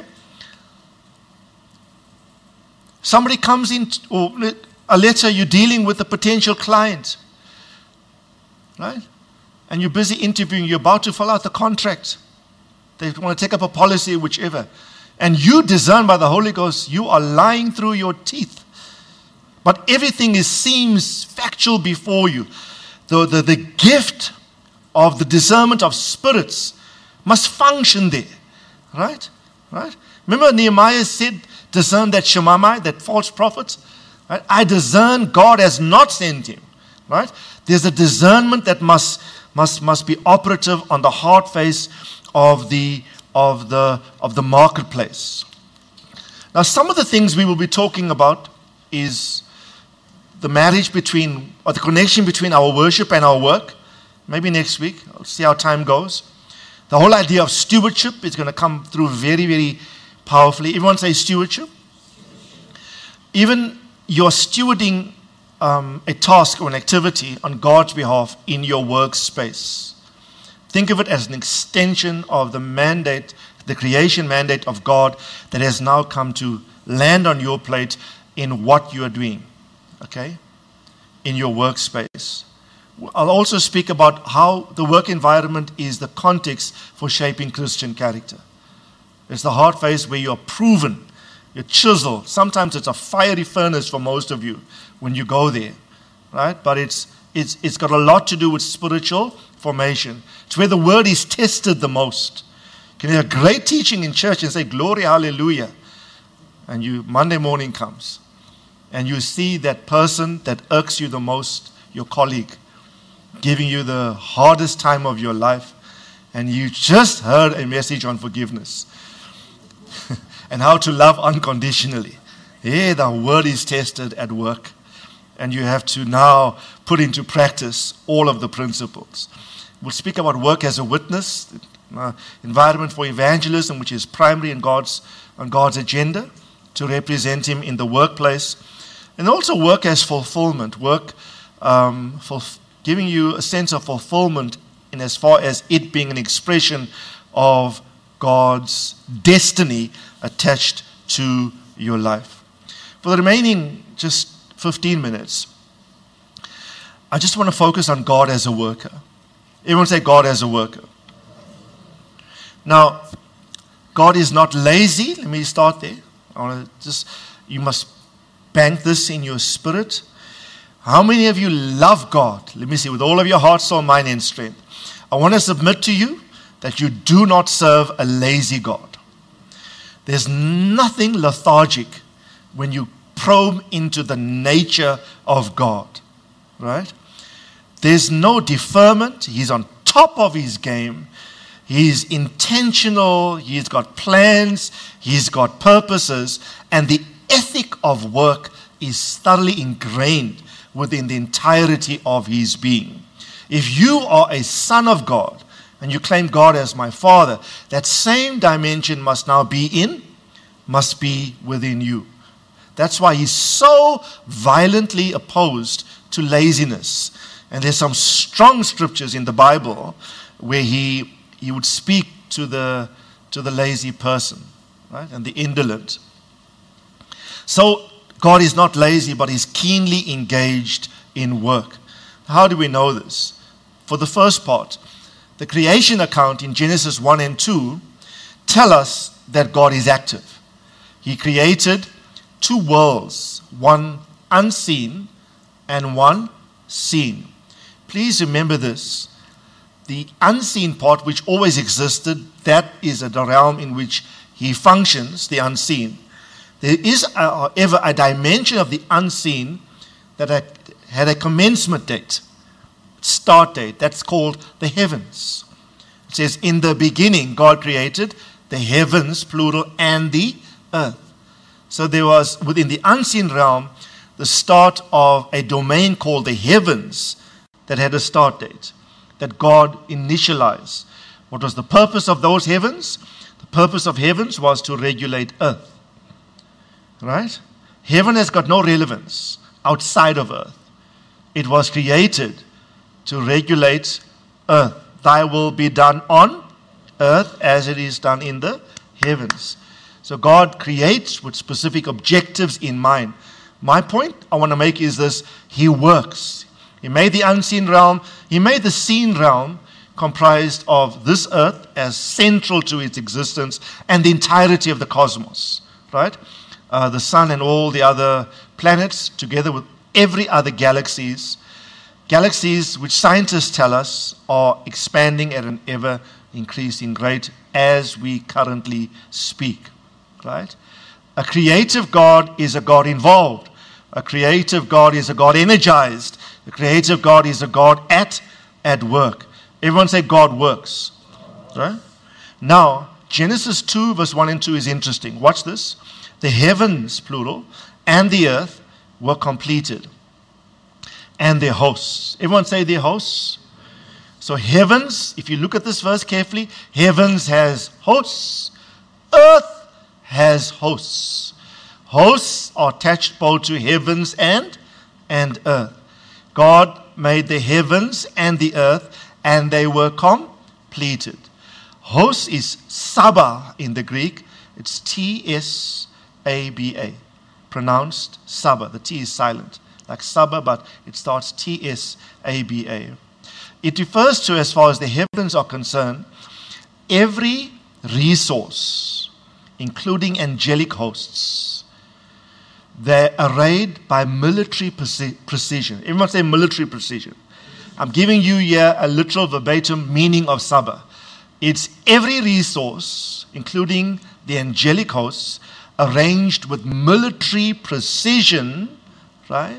Somebody comes in, or a letter, you're dealing with a potential client. Right? And you're busy interviewing, you're about to fill out the contract. They want to take up a policy, whichever. And you discern by the Holy Ghost, you are lying through your teeth. But everything is, seems factual before you. The, the, the gift of the discernment of spirits must function there. Right? Right? Remember Nehemiah said, discern that Shemaiah, that false prophet. Right? I discern God has not sent him. Right? There's a discernment that must, must, must be operative on the heart face of the, of, the, of the marketplace. Now, some of the things we will be talking about is the marriage between, or the connection between our worship and our work. Maybe next week. I'll see how time goes. The whole idea of stewardship is going to come through very, very powerfully. Everyone say stewardship. Even you're stewarding um, a task or an activity on God's behalf in your workspace. Think of it as an extension of the mandate, the creation mandate of God that has now come to land on your plate in what you are doing. Okay? In your workspace. I'll also speak about how the work environment is the context for shaping Christian character. It's the hard face where you're proven, you're chiseled. Sometimes it's a fiery furnace for most of you when you go there, right? But it's it's it's got a lot to do with spiritual formation. It's where the word is tested the most. You can hear great teaching in church and say, glory, hallelujah. And you Monday morning comes. And you see that person that irks you the most, your colleague, giving you the hardest time of your life, and you just heard a message on forgiveness and how to love unconditionally. Yeah, the word is tested at work, and you have to now put into practice all of the principles. We'll speak about work as a witness, uh, environment for evangelism, which is primary in God's, on God's agenda to represent Him in the workplace. And also work as fulfillment, work um, for giving you a sense of fulfillment in as far as it being an expression of God's destiny attached to your life. For the remaining just fifteen minutes, I just want to focus on God as a worker. Everyone say God as a worker. Now, God is not lazy. Let me start there. I want to just, you must bank this in your spirit. How many of you love God? Let me see, with all of your heart, soul, mind, and strength. I want to submit to you that you do not serve a lazy God. There's nothing lethargic when you probe into the nature of God, right? There's no deferment. He's on top of his game. He's intentional. He's got plans. He's got purposes. And the ethic of work is thoroughly ingrained within the entirety of his being. If you are a son of God and you claim God as my Father, that same dimension must now be in, must be within you. That's why he's so violently opposed to laziness. And there's some strong scriptures in the Bible where he he would speak to the to the lazy person, right? And the indolent. So God is not lazy, but he's keenly engaged in work. How do we know this? For the first part, the creation account in Genesis one and two tell us that God is active. He created two worlds, one unseen and one seen. Please remember this. The unseen part, which always existed, that is a realm in which he functions, the unseen. There is, however, a dimension of the unseen that had a commencement date, start date. That's called the heavens. It says, in the beginning, God created the heavens, plural, and the earth. So there was, within the unseen realm, the start of a domain called the heavens that had a start date, that God initialized. What was the purpose of those heavens? The purpose of heavens was to regulate earth. Right? Heaven has got no relevance outside of earth. It was created to regulate earth. Thy will be done on earth as it is done in the heavens. So God creates with specific objectives in mind. My point I want to make is this: he works. He made the unseen realm. He made the seen realm comprised of this earth as central to its existence and the entirety of the cosmos, right? Uh, the sun and all the other planets, together with every other galaxies, galaxies which scientists tell us are expanding at an ever-increasing rate as we currently speak, right? A creative God is a God involved. A creative God is a God energized. A creative God is a God at, at work. Everyone say God works, right? Now, Genesis two verse one and two is interesting. Watch this. The heavens, plural, and the earth were completed, and their hosts. Everyone say their hosts. So heavens, if you look at this verse carefully, heavens has hosts, earth has hosts. Hosts are attached both to heavens and, and earth. God made the heavens and the earth, and they were completed. Hosts is Saba in the Greek. It's T S A B A, pronounced Saba. The T is silent, like Saba, but it starts T S A B A. It refers to, as far as the heavens are concerned, every resource, including angelic hosts. They're arrayed by military precision. Everyone say military precision. I'm giving you here a literal verbatim meaning of Saba. It's every resource, including the angelic hosts, arranged with military precision, right,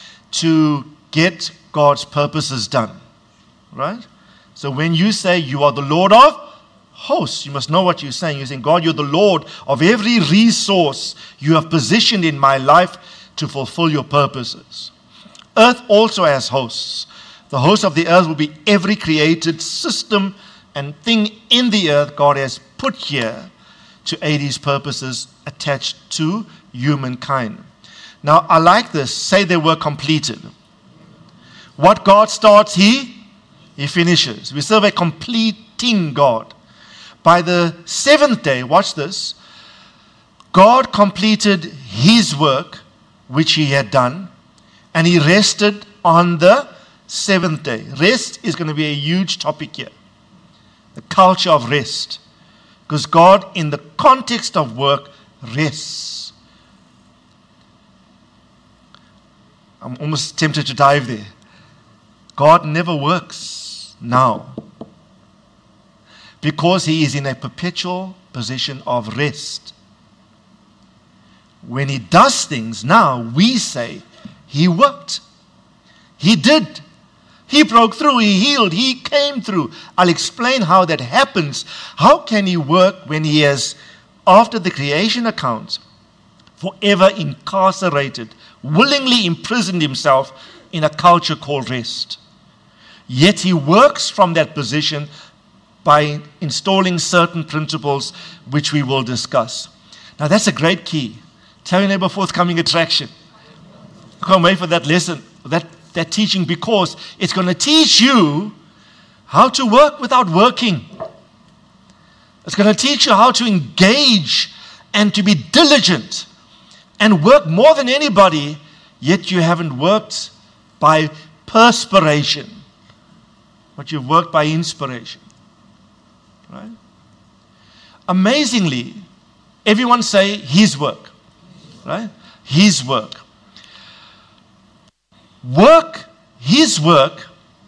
to get God's purposes done, right? So when you say you are the Lord of hosts, you must know what you're saying. You're saying, God, you're the Lord of every resource you have positioned in my life to fulfill your purposes. Earth also has hosts. The host of the earth will be every created system and thing in the earth God has put here to aid his purposes attached to humankind. Now, I like this. Say they were completed. What God starts, he, he finishes. We serve a completing God. By the seventh day, watch this, God completed his work, which he had done, and he rested on the seventh day. Rest is going to be a huge topic here. The culture of rest. Because God, in the context of work, rests. I'm almost tempted to dive there. God never works now, because he is in a perpetual position of rest. When he does things now, we say he worked. He did. He broke through. He healed. He came through. I'll explain how that happens. How can he work when he has, after the creation account, forever incarcerated, willingly imprisoned himself in a culture called rest? Yet he works from that position by installing certain principles which we will discuss. Now that's a great key. Tell your neighbor, forthcoming attraction. I can't wait for that lesson, that, that teaching, because it's going to teach you how to work without working. It's going to teach you how to engage and to be diligent and work more than anybody, yet you haven't worked by perspiration, but you've worked by inspiration. Right? Amazingly, everyone say his work. Right? His work. Work, his work.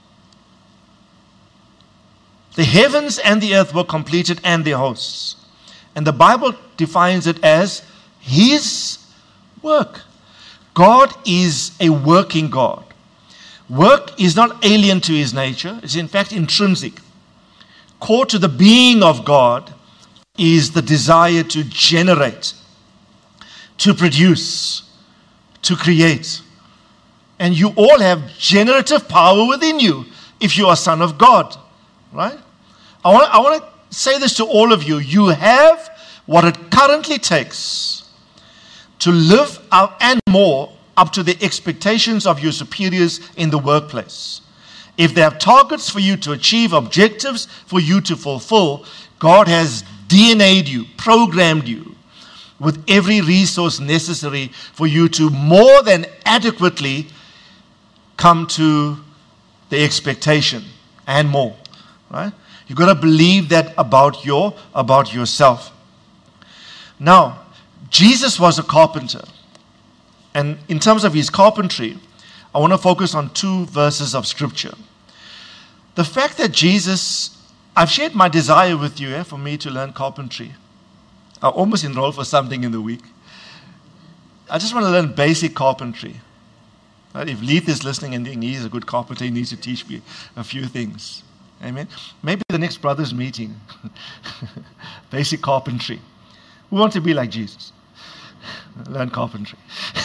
The heavens and the earth were completed and their hosts. And the Bible defines it as his work. God is a working God. Work is not alien to his nature. It's in fact intrinsic. Core to the being of God is the desire to generate, to produce, to create. And you all have generative power within you if you are a son of God. Right? I want, I want to say this to all of you. You have what it currently takes to live out and more up to the expectations of your superiors in the workplace. If they have targets for you to achieve, objectives for you to fulfill, God has D N A'd you, programmed you with every resource necessary for you to more than adequately come to the expectation and more. Right? You've got to believe that about your about yourself. Now, Jesus was a carpenter. And in terms of his carpentry, I want to focus on two verses of Scripture. The fact that Jesus, I've shared my desire with you eh, for me to learn carpentry. I almost enrolled for something in the week. I just want to learn basic carpentry. Right? If Leith is listening and he's a good carpenter, he needs to teach me a few things. Amen. Maybe the next brothers meeting. Basic carpentry. We want to be like Jesus. Learn carpentry.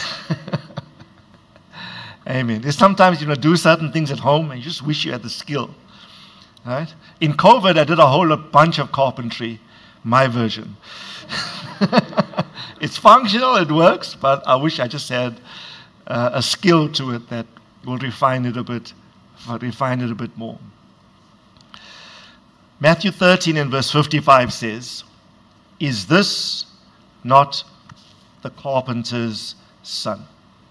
Amen. There's sometimes you know do certain things at home and you just wish you had the skill. Right? In COVID, I did a whole bunch of carpentry, my version. It's functional, it works, but I wish I just had uh, a skill to it that will refine it a bit, refine it a bit more. Matthew thirteen and verse fifty-five says, "Is this not the carpenter's son?"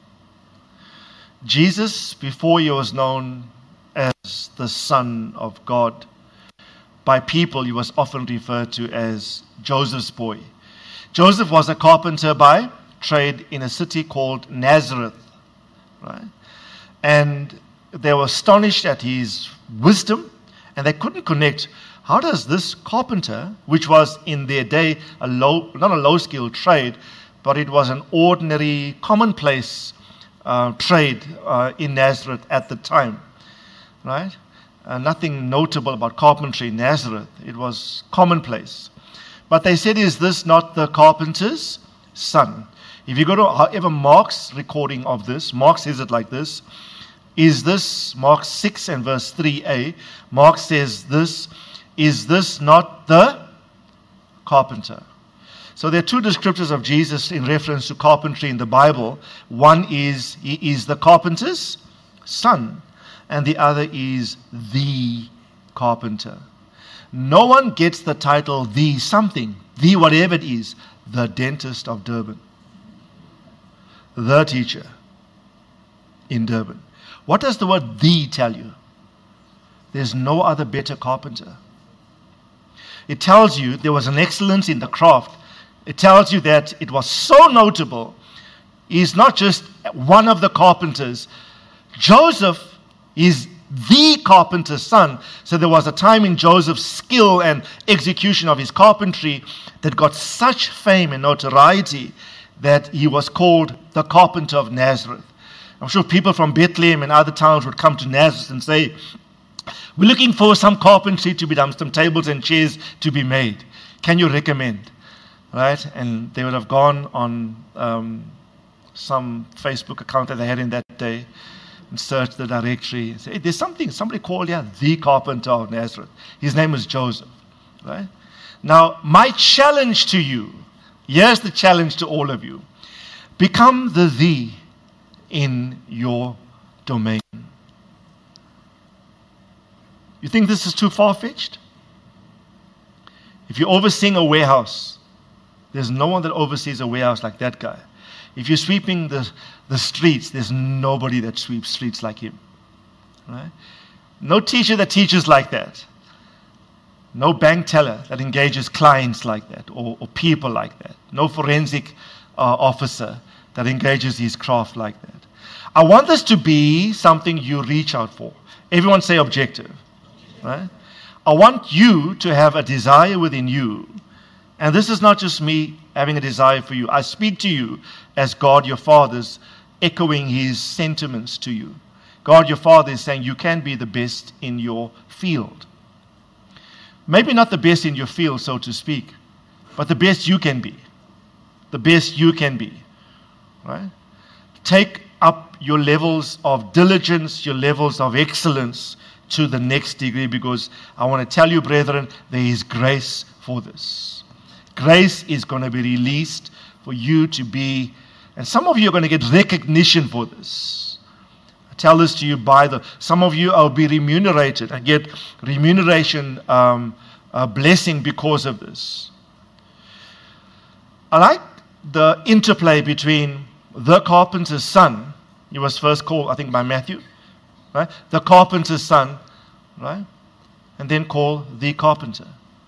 Jesus, before he was known as the Son of God, by people he was often referred to as Joseph's boy. Joseph was a carpenter by trade in a city called Nazareth. Right? And they were astonished at his wisdom, and they couldn't connect. How does this carpenter, which was in their day a low, not a low-skilled trade, but it was an ordinary, commonplace uh, trade uh, in Nazareth at the time, right? Uh, nothing notable about carpentry in Nazareth. It was commonplace. But they said, "Is this not the carpenter's son?" If you go to, however, Mark's recording of this, Mark says it like this. Is this, Mark six and verse three a, Mark says this, "Is this not the carpenter?" So there are two descriptors of Jesus in reference to carpentry in the Bible. One is, he is the carpenter's son, and the other is the carpenter. No one gets the title the something, the whatever it is, the dentist of Durban, the teacher in Durban. What does the word the tell you? There's no other better carpenter. It tells you there was an excellence in the craft. It tells you that it was so notable. He's not just one of the carpenters. Joseph is the carpenter's son. So there was a time in Joseph's skill and execution of his carpentry that got such fame and notoriety that he was called the carpenter of Nazareth. I'm sure people from Bethlehem and other towns would come to Nazareth and say, we're looking for some carpentry to be done, some tables and chairs to be made. Can you recommend? Right? And they would have gone on um, some Facebook account that they had in that day and searched the directory and say, hey, there's something, somebody called here the carpenter of Nazareth. His name was Joseph. Right? Now, my challenge to you, here's the challenge to all of you. Become the thee in your domain. You think this is too far-fetched? If you're overseeing a warehouse, there's no one that oversees a warehouse like that guy. If you're sweeping the, the streets, there's nobody that sweeps streets like him. Right? No teacher that teaches like that. No bank teller that engages clients like that or, or people like that. No forensic uh, officer that engages his craft like that. I want this to be something you reach out for. Everyone say objective. Right? I want you to have a desire within you. And this is not just me having a desire for you. I speak to you as God your Father's echoing his sentiments to you. God your Father is saying you can be the best in your field. Maybe not the best in your field, so to speak, but the best you can be. The best you can be. Right? Take up your levels of diligence, your levels of excellence to the next degree, because I want to tell you, brethren, there is grace for this. Grace is going to be released for you to be, and some of you are going to get recognition for this. I tell this to you by the, some of you will be remunerated and get remuneration um, uh, blessing because of this. I like the interplay between the carpenter's son, he was first called, I think, by Matthew, right? The carpenter's son, right? And then called the carpenter.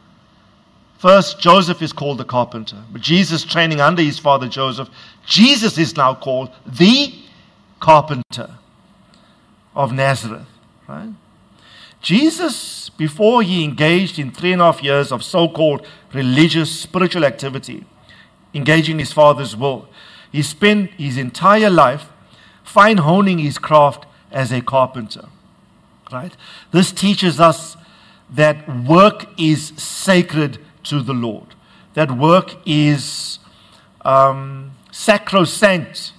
First, Joseph is called the carpenter, but Jesus training under his father Joseph, Jesus is now called the carpenter of Nazareth, right? Jesus, before he engaged in three and a half years of so-called religious, spiritual activity, engaging his father's will, he spent his entire life fine honing his craft as a carpenter. Right? This teaches us that work is sacred to the Lord. That work is um, sacrosanct.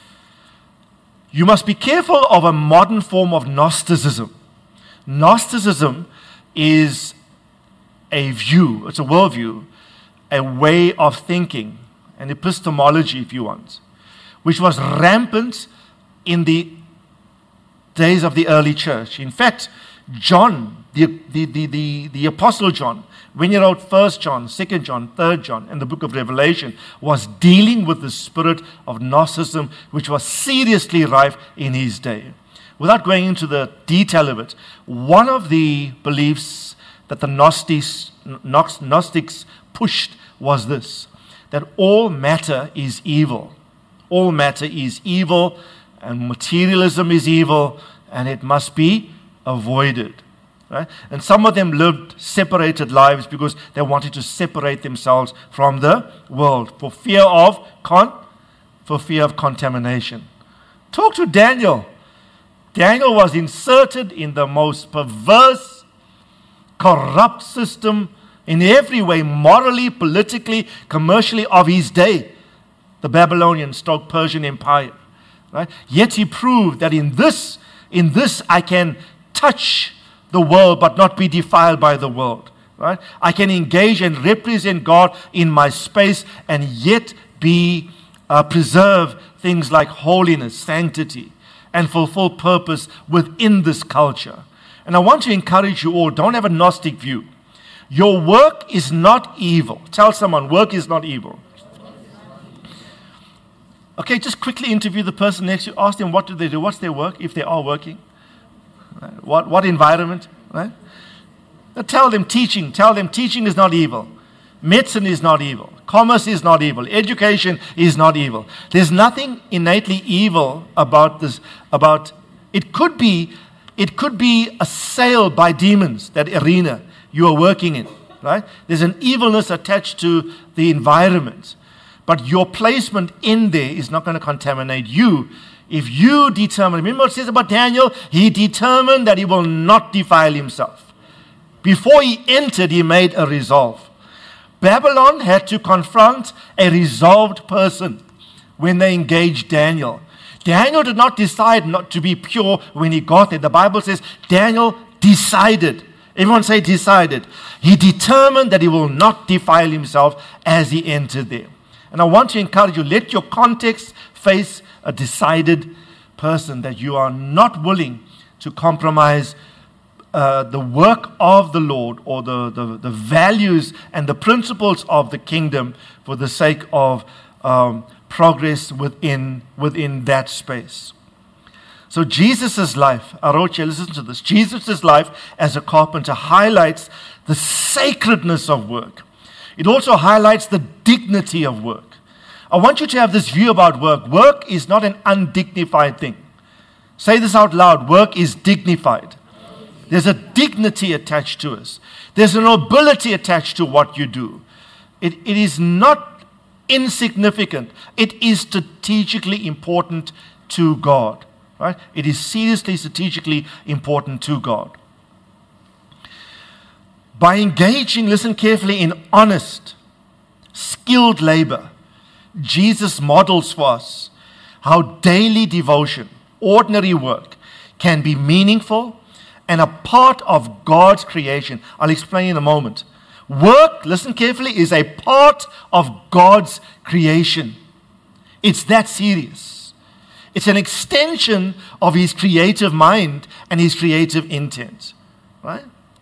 You must be careful of a modern form of Gnosticism. Gnosticism is a view, it's a worldview, a way of thinking, an epistemology, if you want, which was rampant in the days of the early church. In fact, John, the, the, the, the, the Apostle John, when he wrote First John, Second John, Third John, and the book of Revelation, was dealing with the spirit of Gnosticism, which was seriously rife in his day. Without going into the detail of it, one of the beliefs that the Gnostics, Gnostics pushed was this, that all matter is evil. All matter is evil, and materialism is evil, and it must be avoided. Right? And some of them lived separated lives because they wanted to separate themselves from the world for fear of con, for fear of contamination. Talk to Daniel. Daniel was inserted in the most perverse, corrupt system in every way, morally, politically, commercially, of his day, the Babylonian stroke Persian Empire. Right? Yet he proved that in this, in this I can touch the world but not be defiled by the world. Right? I can engage and represent God in my space and yet be uh, preserve things like holiness, sanctity, and fulfill purpose within this culture. And I want to encourage you all, don't have a Gnostic view. Your work is not evil. Tell someone, work is not evil. Okay, just quickly interview the person next to you. Ask them what do they do, what's their work, if they are working. Right? What, what environment, right? Now tell them teaching. Tell them teaching is not evil. Medicine is not evil. Commerce is not evil. Education is not evil. There's nothing innately evil about this. About it could be, it could be a sale by demons, that arena you are working in, right? There's an evilness attached to the environment, but your placement in there is not going to contaminate you. If you determine, remember what it says about Daniel? He determined that he will not defile himself. Before he entered, he made a resolve. Babylon had to confront a resolved person when they engaged Daniel. Daniel did not decide not to be pure when he got there. The Bible says Daniel decided. Everyone say decided. He determined that he will not defile himself as he entered there. And I want to encourage you, let your context face a decided person, that you are not willing to compromise Uh, the work of the Lord, or the, the, the values and the principles of the kingdom for the sake of um, progress within, within that space. So Jesus' life, I wrote you, listen to this. Jesus' life as a carpenter highlights the sacredness of work. It also highlights the dignity of work. I want you to have this view about work. Work is not an undignified thing. Say this out loud. Work is dignified. There's a dignity attached to us. There's a nobility attached to what you do. It, it is not insignificant. It is strategically important to God. Right? It is seriously strategically important to God. By engaging, listen carefully, in honest, skilled labor, Jesus models for us how daily devotion, ordinary work, can be meaningful and a part of God's creation. I'll explain in a moment. Work, listen carefully, is a part of God's creation. It's that serious. It's an extension of His creative mind and His creative intent. Right?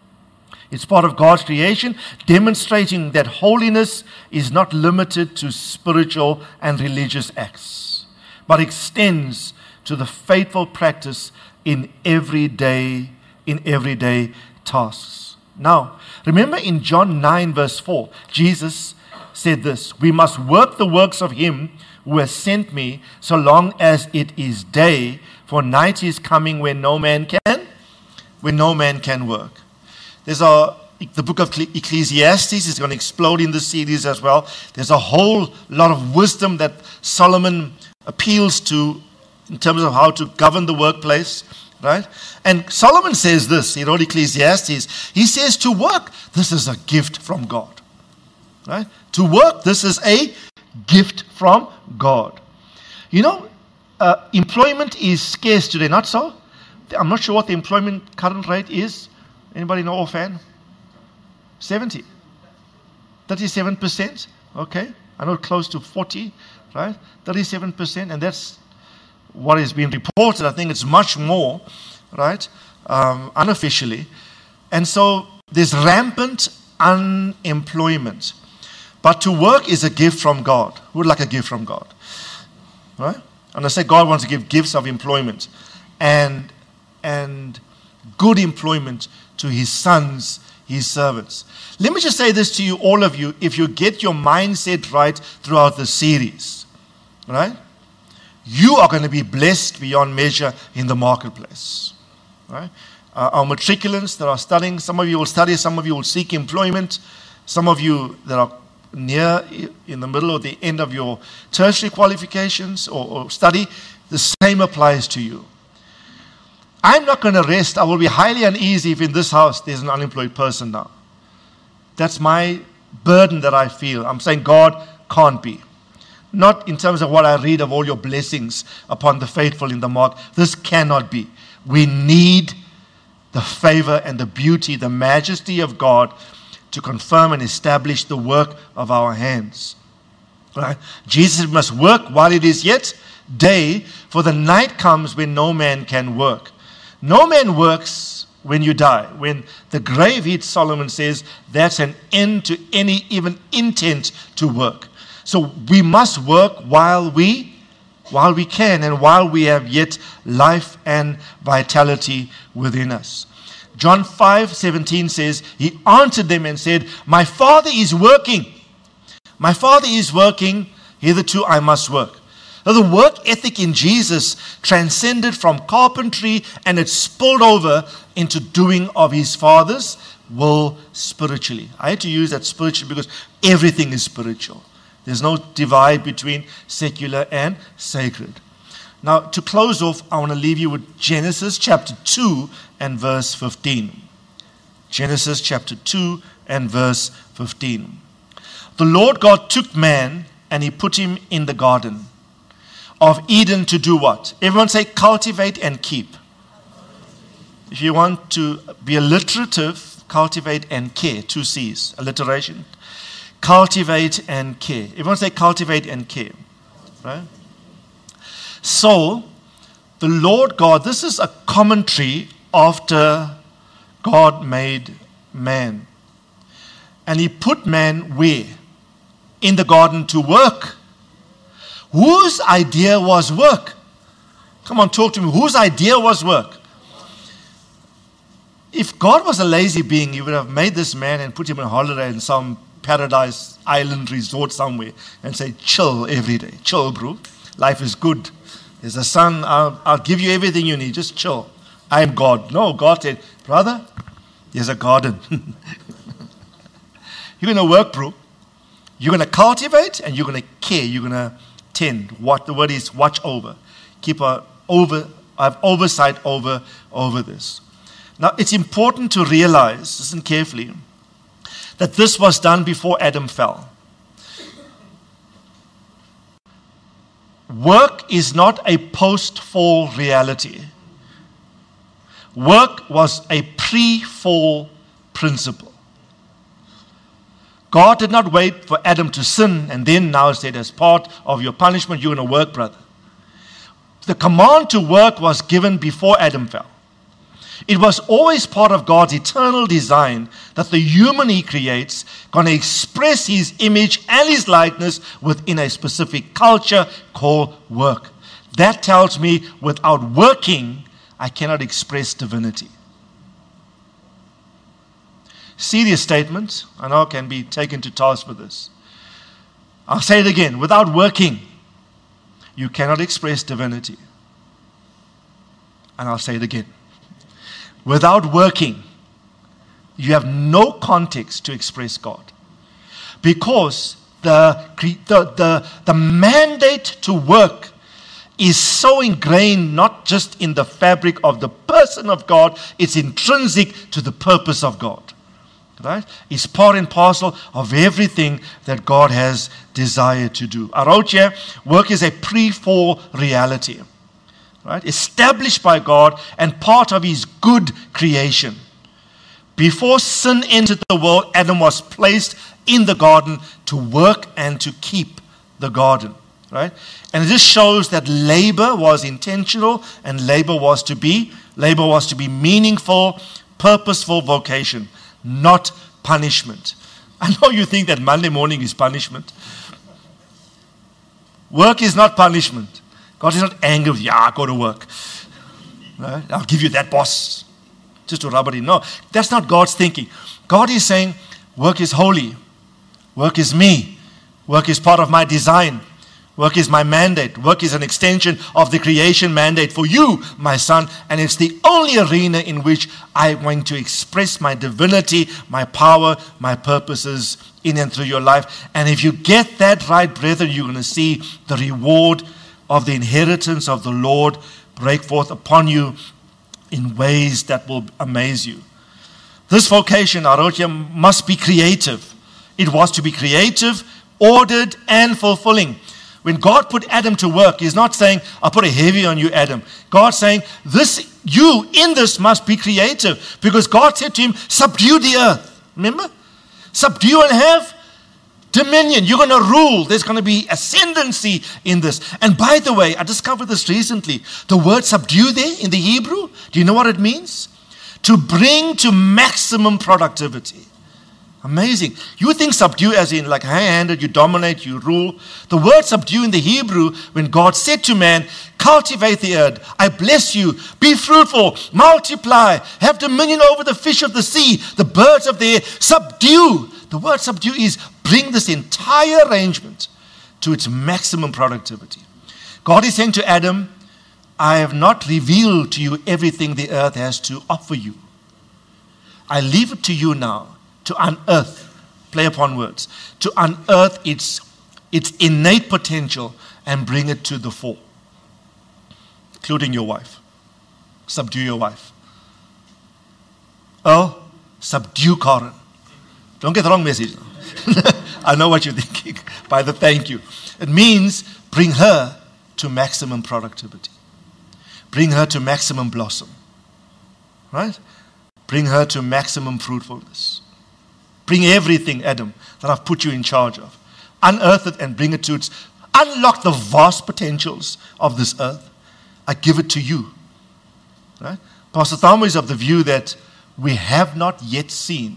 It's part of God's creation, demonstrating that holiness is not limited to spiritual and religious acts, but extends to the faithful practice in everyday in everyday tasks. Now, remember in John nine verse four, Jesus said this: we must work the works of Him who has sent me so long as it is day, for night is coming when no man can, when no man can work. There's a, the book of Ecclesiastes is going to explode in this series as well. There's a whole lot of wisdom that Solomon appeals to in terms of how to govern the workplace. Right? And Solomon says this, he wrote Ecclesiastes, he says to work, this is a gift from God. Right? To work, this is a gift from God. You know, uh, employment is scarce today, not so? I'm not sure what the employment current rate is. Anybody know offhand? seventy. thirty-seven percent. Okay. I know close to forty, right? thirty-seven percent, and that's what is being reported. I think it's much more, right, um, unofficially. And so there's rampant unemployment. But to work is a gift from God. Who would like a gift from God? Right? And I say God wants to give gifts of employment and, and good employment to His sons, His servants. Let me just say this to you, all of you, if you get your mindset right throughout the series, right? You are going to be blessed beyond measure in the marketplace. Right? Uh, our matriculants that are studying, some of you will study, some of you will seek employment, some of you that are near, in the middle or the end of your tertiary qualifications or, or study, the same applies to you. I'm not going to rest. I will be highly uneasy if in this house there's an unemployed person now. That's my burden that I feel. I'm saying God can't be. Not in terms of what I read of all your blessings upon the faithful in the mark. This cannot be. We need the favor and the beauty, the majesty of God to confirm and establish the work of our hands. Right? Jesus must work while it is yet day, for the night comes when no man can work. No man works when you die. When the grave hits, Solomon says, that's an end to any even intent to work. So we must work while we, while we can and while we have yet life and vitality within us. John five seventeen says, he answered them and said, my Father is working. My Father is working, hitherto I must work. Now, the work ethic in Jesus transcended from carpentry and it spilled over into doing of his Father's will spiritually. I had to use that spiritually because everything is spiritual. There's no divide between secular and sacred. Now, to close off, I want to leave you with Genesis chapter two and verse fifteen. Genesis chapter two and verse fifteen. The Lord God took man and he put him in the garden of Eden to do what? Everyone say cultivate and keep. If you want to be alliterative, cultivate and care. Two C's. Alliteration. Cultivate and care. Everyone say cultivate and care. Right? So, the Lord God, this is a commentary after God made man. And he put man where? In the garden to work. Whose idea was work? Come on, talk to me. Whose idea was work? If God was a lazy being, he would have made this man and put him on holiday in some paradise island resort somewhere and say, chill every day. Chill, bro. Life is good. There's a sun. I'll, I'll give you everything you need. Just chill. I am God. No, God said, brother, there's a garden. You're going to work, bro. You're going to cultivate and you're going to care. You're going to tend. What the word is, watch over. Keep a over, have oversight over, over this. Now, it's important to realize, listen carefully, that this was done before Adam fell. Work is not a post-fall reality. Work was a pre-fall principle. God did not wait for Adam to sin and then now said, as part of your punishment, you're going to work, brother. The command to work was given before Adam fell. It was always part of God's eternal design that the human he creates going to express his image and his likeness within a specific culture called work. That tells me without working, I cannot express divinity. Serious statement. I know I can be taken to task for this. I'll say it again. Without working, you cannot express divinity. And I'll say it again. Without working, you have no context to express God. Because the, the, the, the mandate to work is so ingrained not just in the fabric of the person of God, it's intrinsic to the purpose of God. Right? It's part and parcel of everything that God has desired to do. I wrote here, work is a pre-fall reality. Right? Established by God and part of his good creation. Before sin entered the world, Adam was placed in the garden to work and to keep the garden. Right? And this shows that labor was intentional and labor was to be, labor was to be meaningful, purposeful vocation, not punishment. I know you think that Monday morning is punishment. Work is not punishment. God is not angry with, yeah, go to work. Right? I'll give you that, boss. Just to rub it in. No, that's not God's thinking. God is saying, work is holy. Work is me. Work is part of my design. Work is my mandate. Work is an extension of the creation mandate for you, my son. And it's the only arena in which I'm going to express my divinity, my power, my purposes in and through your life. And if you get that right, brethren, you're going to see the reward of the inheritance of the Lord break forth upon you in ways that will amaze you. This vocation, I wrote here, must be creative. It was to be creative, ordered, and fulfilling. When God put Adam to work, he's not saying, I'll put a heavy on you, Adam. God's saying, this, you in this must be creative. Because God said to him, subdue the earth. Remember? Subdue and have dominion. You're going to rule. There's going to be ascendancy in this. And by the way, I discovered this recently. The word subdue there in the Hebrew, do you know what it means? to bring to maximum productivity. Amazing. You think subdue as in like high-handed, you dominate, you rule. The word subdue in the Hebrew, when God said to man, cultivate the earth, I bless you, be fruitful, multiply, have dominion over the fish of the sea, the birds of the air, subdue. The word subdue is bring this entire arrangement to its maximum productivity. God is saying to Adam, I have not revealed to you everything the earth has to offer you. I leave it to you now to unearth, play upon words, to unearth its, its innate potential and bring it to the fore, including your wife. Subdue your wife. Oh, subdue Karen. Don't get the wrong message. I know what you're thinking by the thank you. It means bring her to maximum productivity. Bring her to maximum blossom. Right? Bring her to maximum fruitfulness. Bring everything, Adam, that I've put you in charge of. Unearth it and bring it to its... Unlock the vast potentials of this earth. I give it to you. Right? Pastor Thamo is of the view that we have not yet seen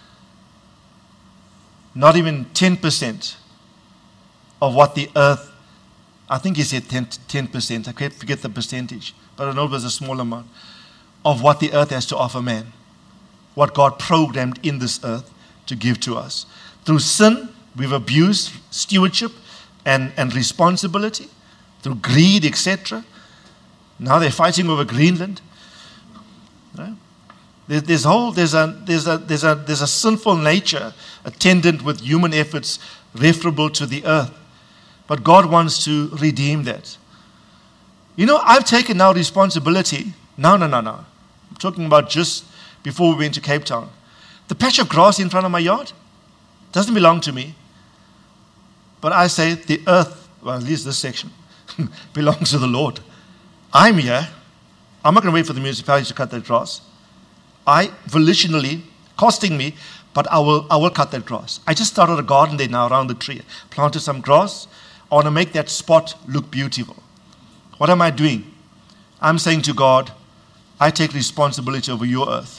not even ten percent of what the earth, I think he said ten percent, I can't forget the percentage, but I know it was a small amount, of what the earth has to offer man. What God programmed in this earth to give to us. Through sin, we've abused stewardship and, and responsibility. Through greed, et cetera. Now they're fighting over Greenland. Right? There, there's, whole, there's, a, there's, a, there's, a, there's a sinful nature attendant with human efforts referable to the earth. But God wants to redeem that. You know, I've taken now responsibility. No, no, no, no. I'm talking about just before we went to Cape Town. The patch of grass in front of my yard doesn't belong to me. But I say the earth, well, at least this section, belongs to the Lord. I'm here. I'm not going to wait for the municipality to cut that grass. I, volitionally, costing me, but I will, I will cut that grass. I just started a garden there now around the tree. Planted some grass. I want to make that spot look beautiful. What am I doing? I'm saying to God, I take responsibility over your earth.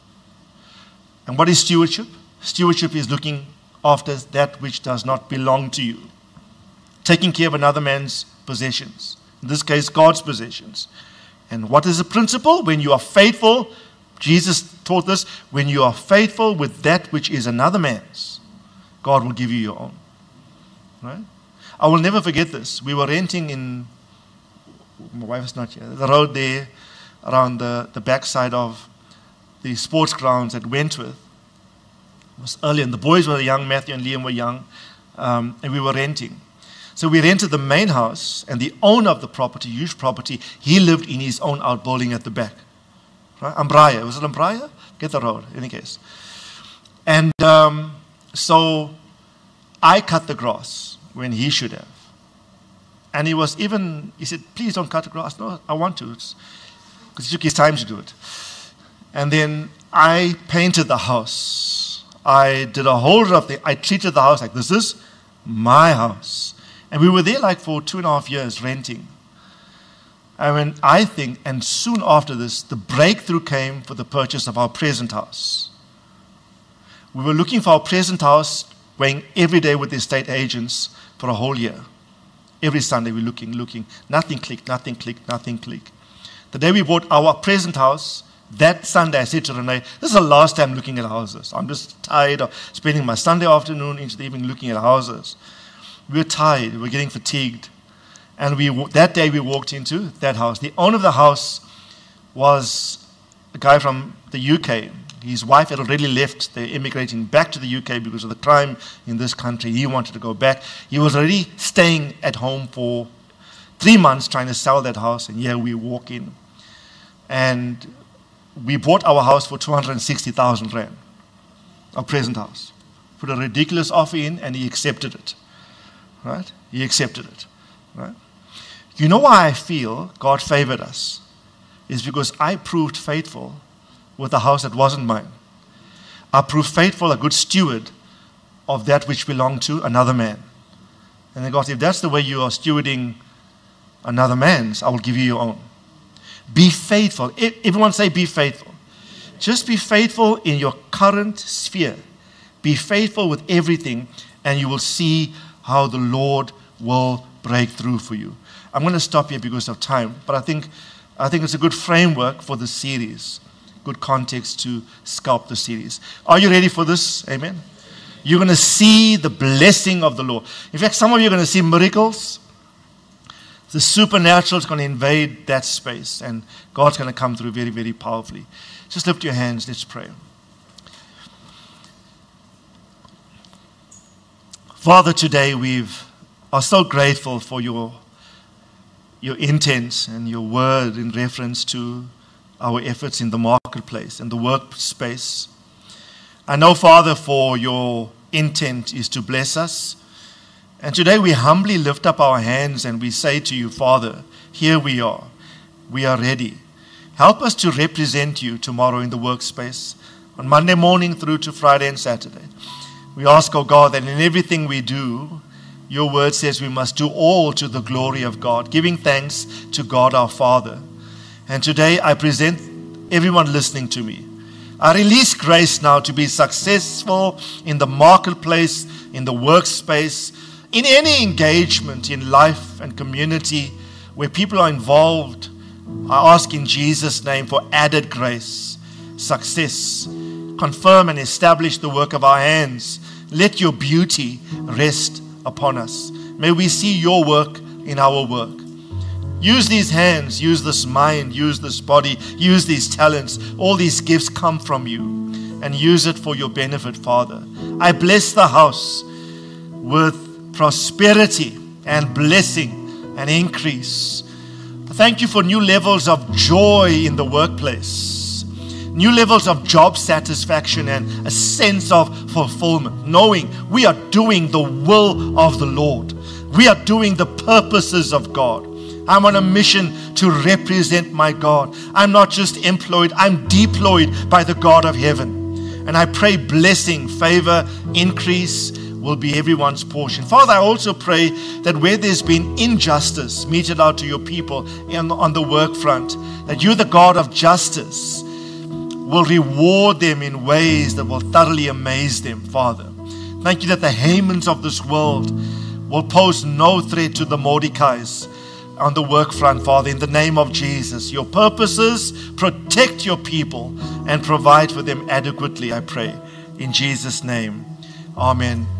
And what is stewardship? Stewardship is looking after that which does not belong to you. Taking care of another man's possessions. In this case, God's possessions. And what is the principle? When you are faithful, Jesus taught this, when you are faithful with that which is another man's, God will give you your own. Right? I will never forget this. We were renting in, my wife is not here, the road there around the, the backside of the sports grounds at Wentworth. It was early, and the boys were young, Matthew and Liam were young, um, and we were renting. So we rented the main house, and the owner of the property, huge property, he lived in his own outbuilding at the back. Right? Umbraya, was it Umbraya? Get the road, in any case. And um, so I cut the grass when he should have. And he was even, he said, please don't cut the grass. No, I want to. Because he took his time to do it. And then I painted the house. I did a whole lot of things. I treated the house like, this is my house. And we were there like for two and a half years renting. And when I think, and soon after this, the breakthrough came for the purchase of our present house. We were looking for our present house, going every day with the estate agents for a whole year. Every Sunday we're looking, looking. Nothing clicked, nothing clicked, nothing clicked. The day we bought our present house, that Sunday I said to Renee, this is the last time looking at houses. I'm just tired of spending my Sunday afternoon into the evening looking at houses. We were tired, we were getting fatigued. And we that day we walked into that house. The owner of the house was a guy from the U K. His wife had already left. They're immigrating back to the U K because of the crime in this country. He wanted to go back. He was already staying at home for three months trying to sell that house. And here we walk in. And we bought our house for two hundred sixty thousand rand, our present house. Put a ridiculous offer in and he accepted it. Right? He accepted it. Right? You know why I feel God favored us? Is because I proved faithful with a house that wasn't mine. I proved faithful, a good steward of that which belonged to another man. And then God said, if that's the way you are stewarding another man's, I will give you your own. Be faithful. Everyone say be faithful. Just be faithful in your current sphere. Be faithful with everything, and you will see how the Lord will break through for you. I'm going to stop here because of time, but I think I think it's a good framework for the series, good context to sculpt the series. Are you ready for this? Amen. You're going to see the blessing of the Lord. In fact, some of you are going to see miracles. The supernatural is going to invade that space, and God's going to come through very, very powerfully. Just lift your hands. Let's pray. Father, today we are so grateful for your, your intent and your word in reference to our efforts in the marketplace and the workspace. I know, Father, for your intent is to bless us. And today we humbly lift up our hands and we say to you, Father, here we are. We are ready. Help us to represent you tomorrow in the workspace, on Monday morning through to Friday and Saturday. We ask, oh God, that in everything we do, your word says we must do all to the glory of God, giving thanks to God our Father. And today I present everyone listening to me. I release grace now to be successful in the marketplace, in the workspace, in any engagement in life and community where people are involved. I ask in Jesus' name for added grace, success. Confirm and establish the work of our hands. Let your beauty rest upon us. May we see your work in our work. Use these hands, use this mind, use this body, use these talents. All these gifts come from you, and use it for your benefit, Father. I bless the house with prosperity and blessing and increase. Thank you for new levels of joy in the workplace, new levels of job satisfaction and a sense of fulfillment, knowing we are doing the will of the Lord. We are doing the purposes of God. I'm on a mission to represent my God. I'm not just employed, I'm deployed by the God of heaven. And I pray blessing, favor, increase will be everyone's portion. Father, I also pray that where there's been injustice meted out to your people in, on the work front, that you, the God of justice, will reward them in ways that will thoroughly amaze them, Father. Thank you that the Hamans of this world will pose no threat to the Mordecais on the work front, Father, in the name of Jesus. Your purposes, protect your people and provide for them adequately, I pray. In Jesus' name, amen.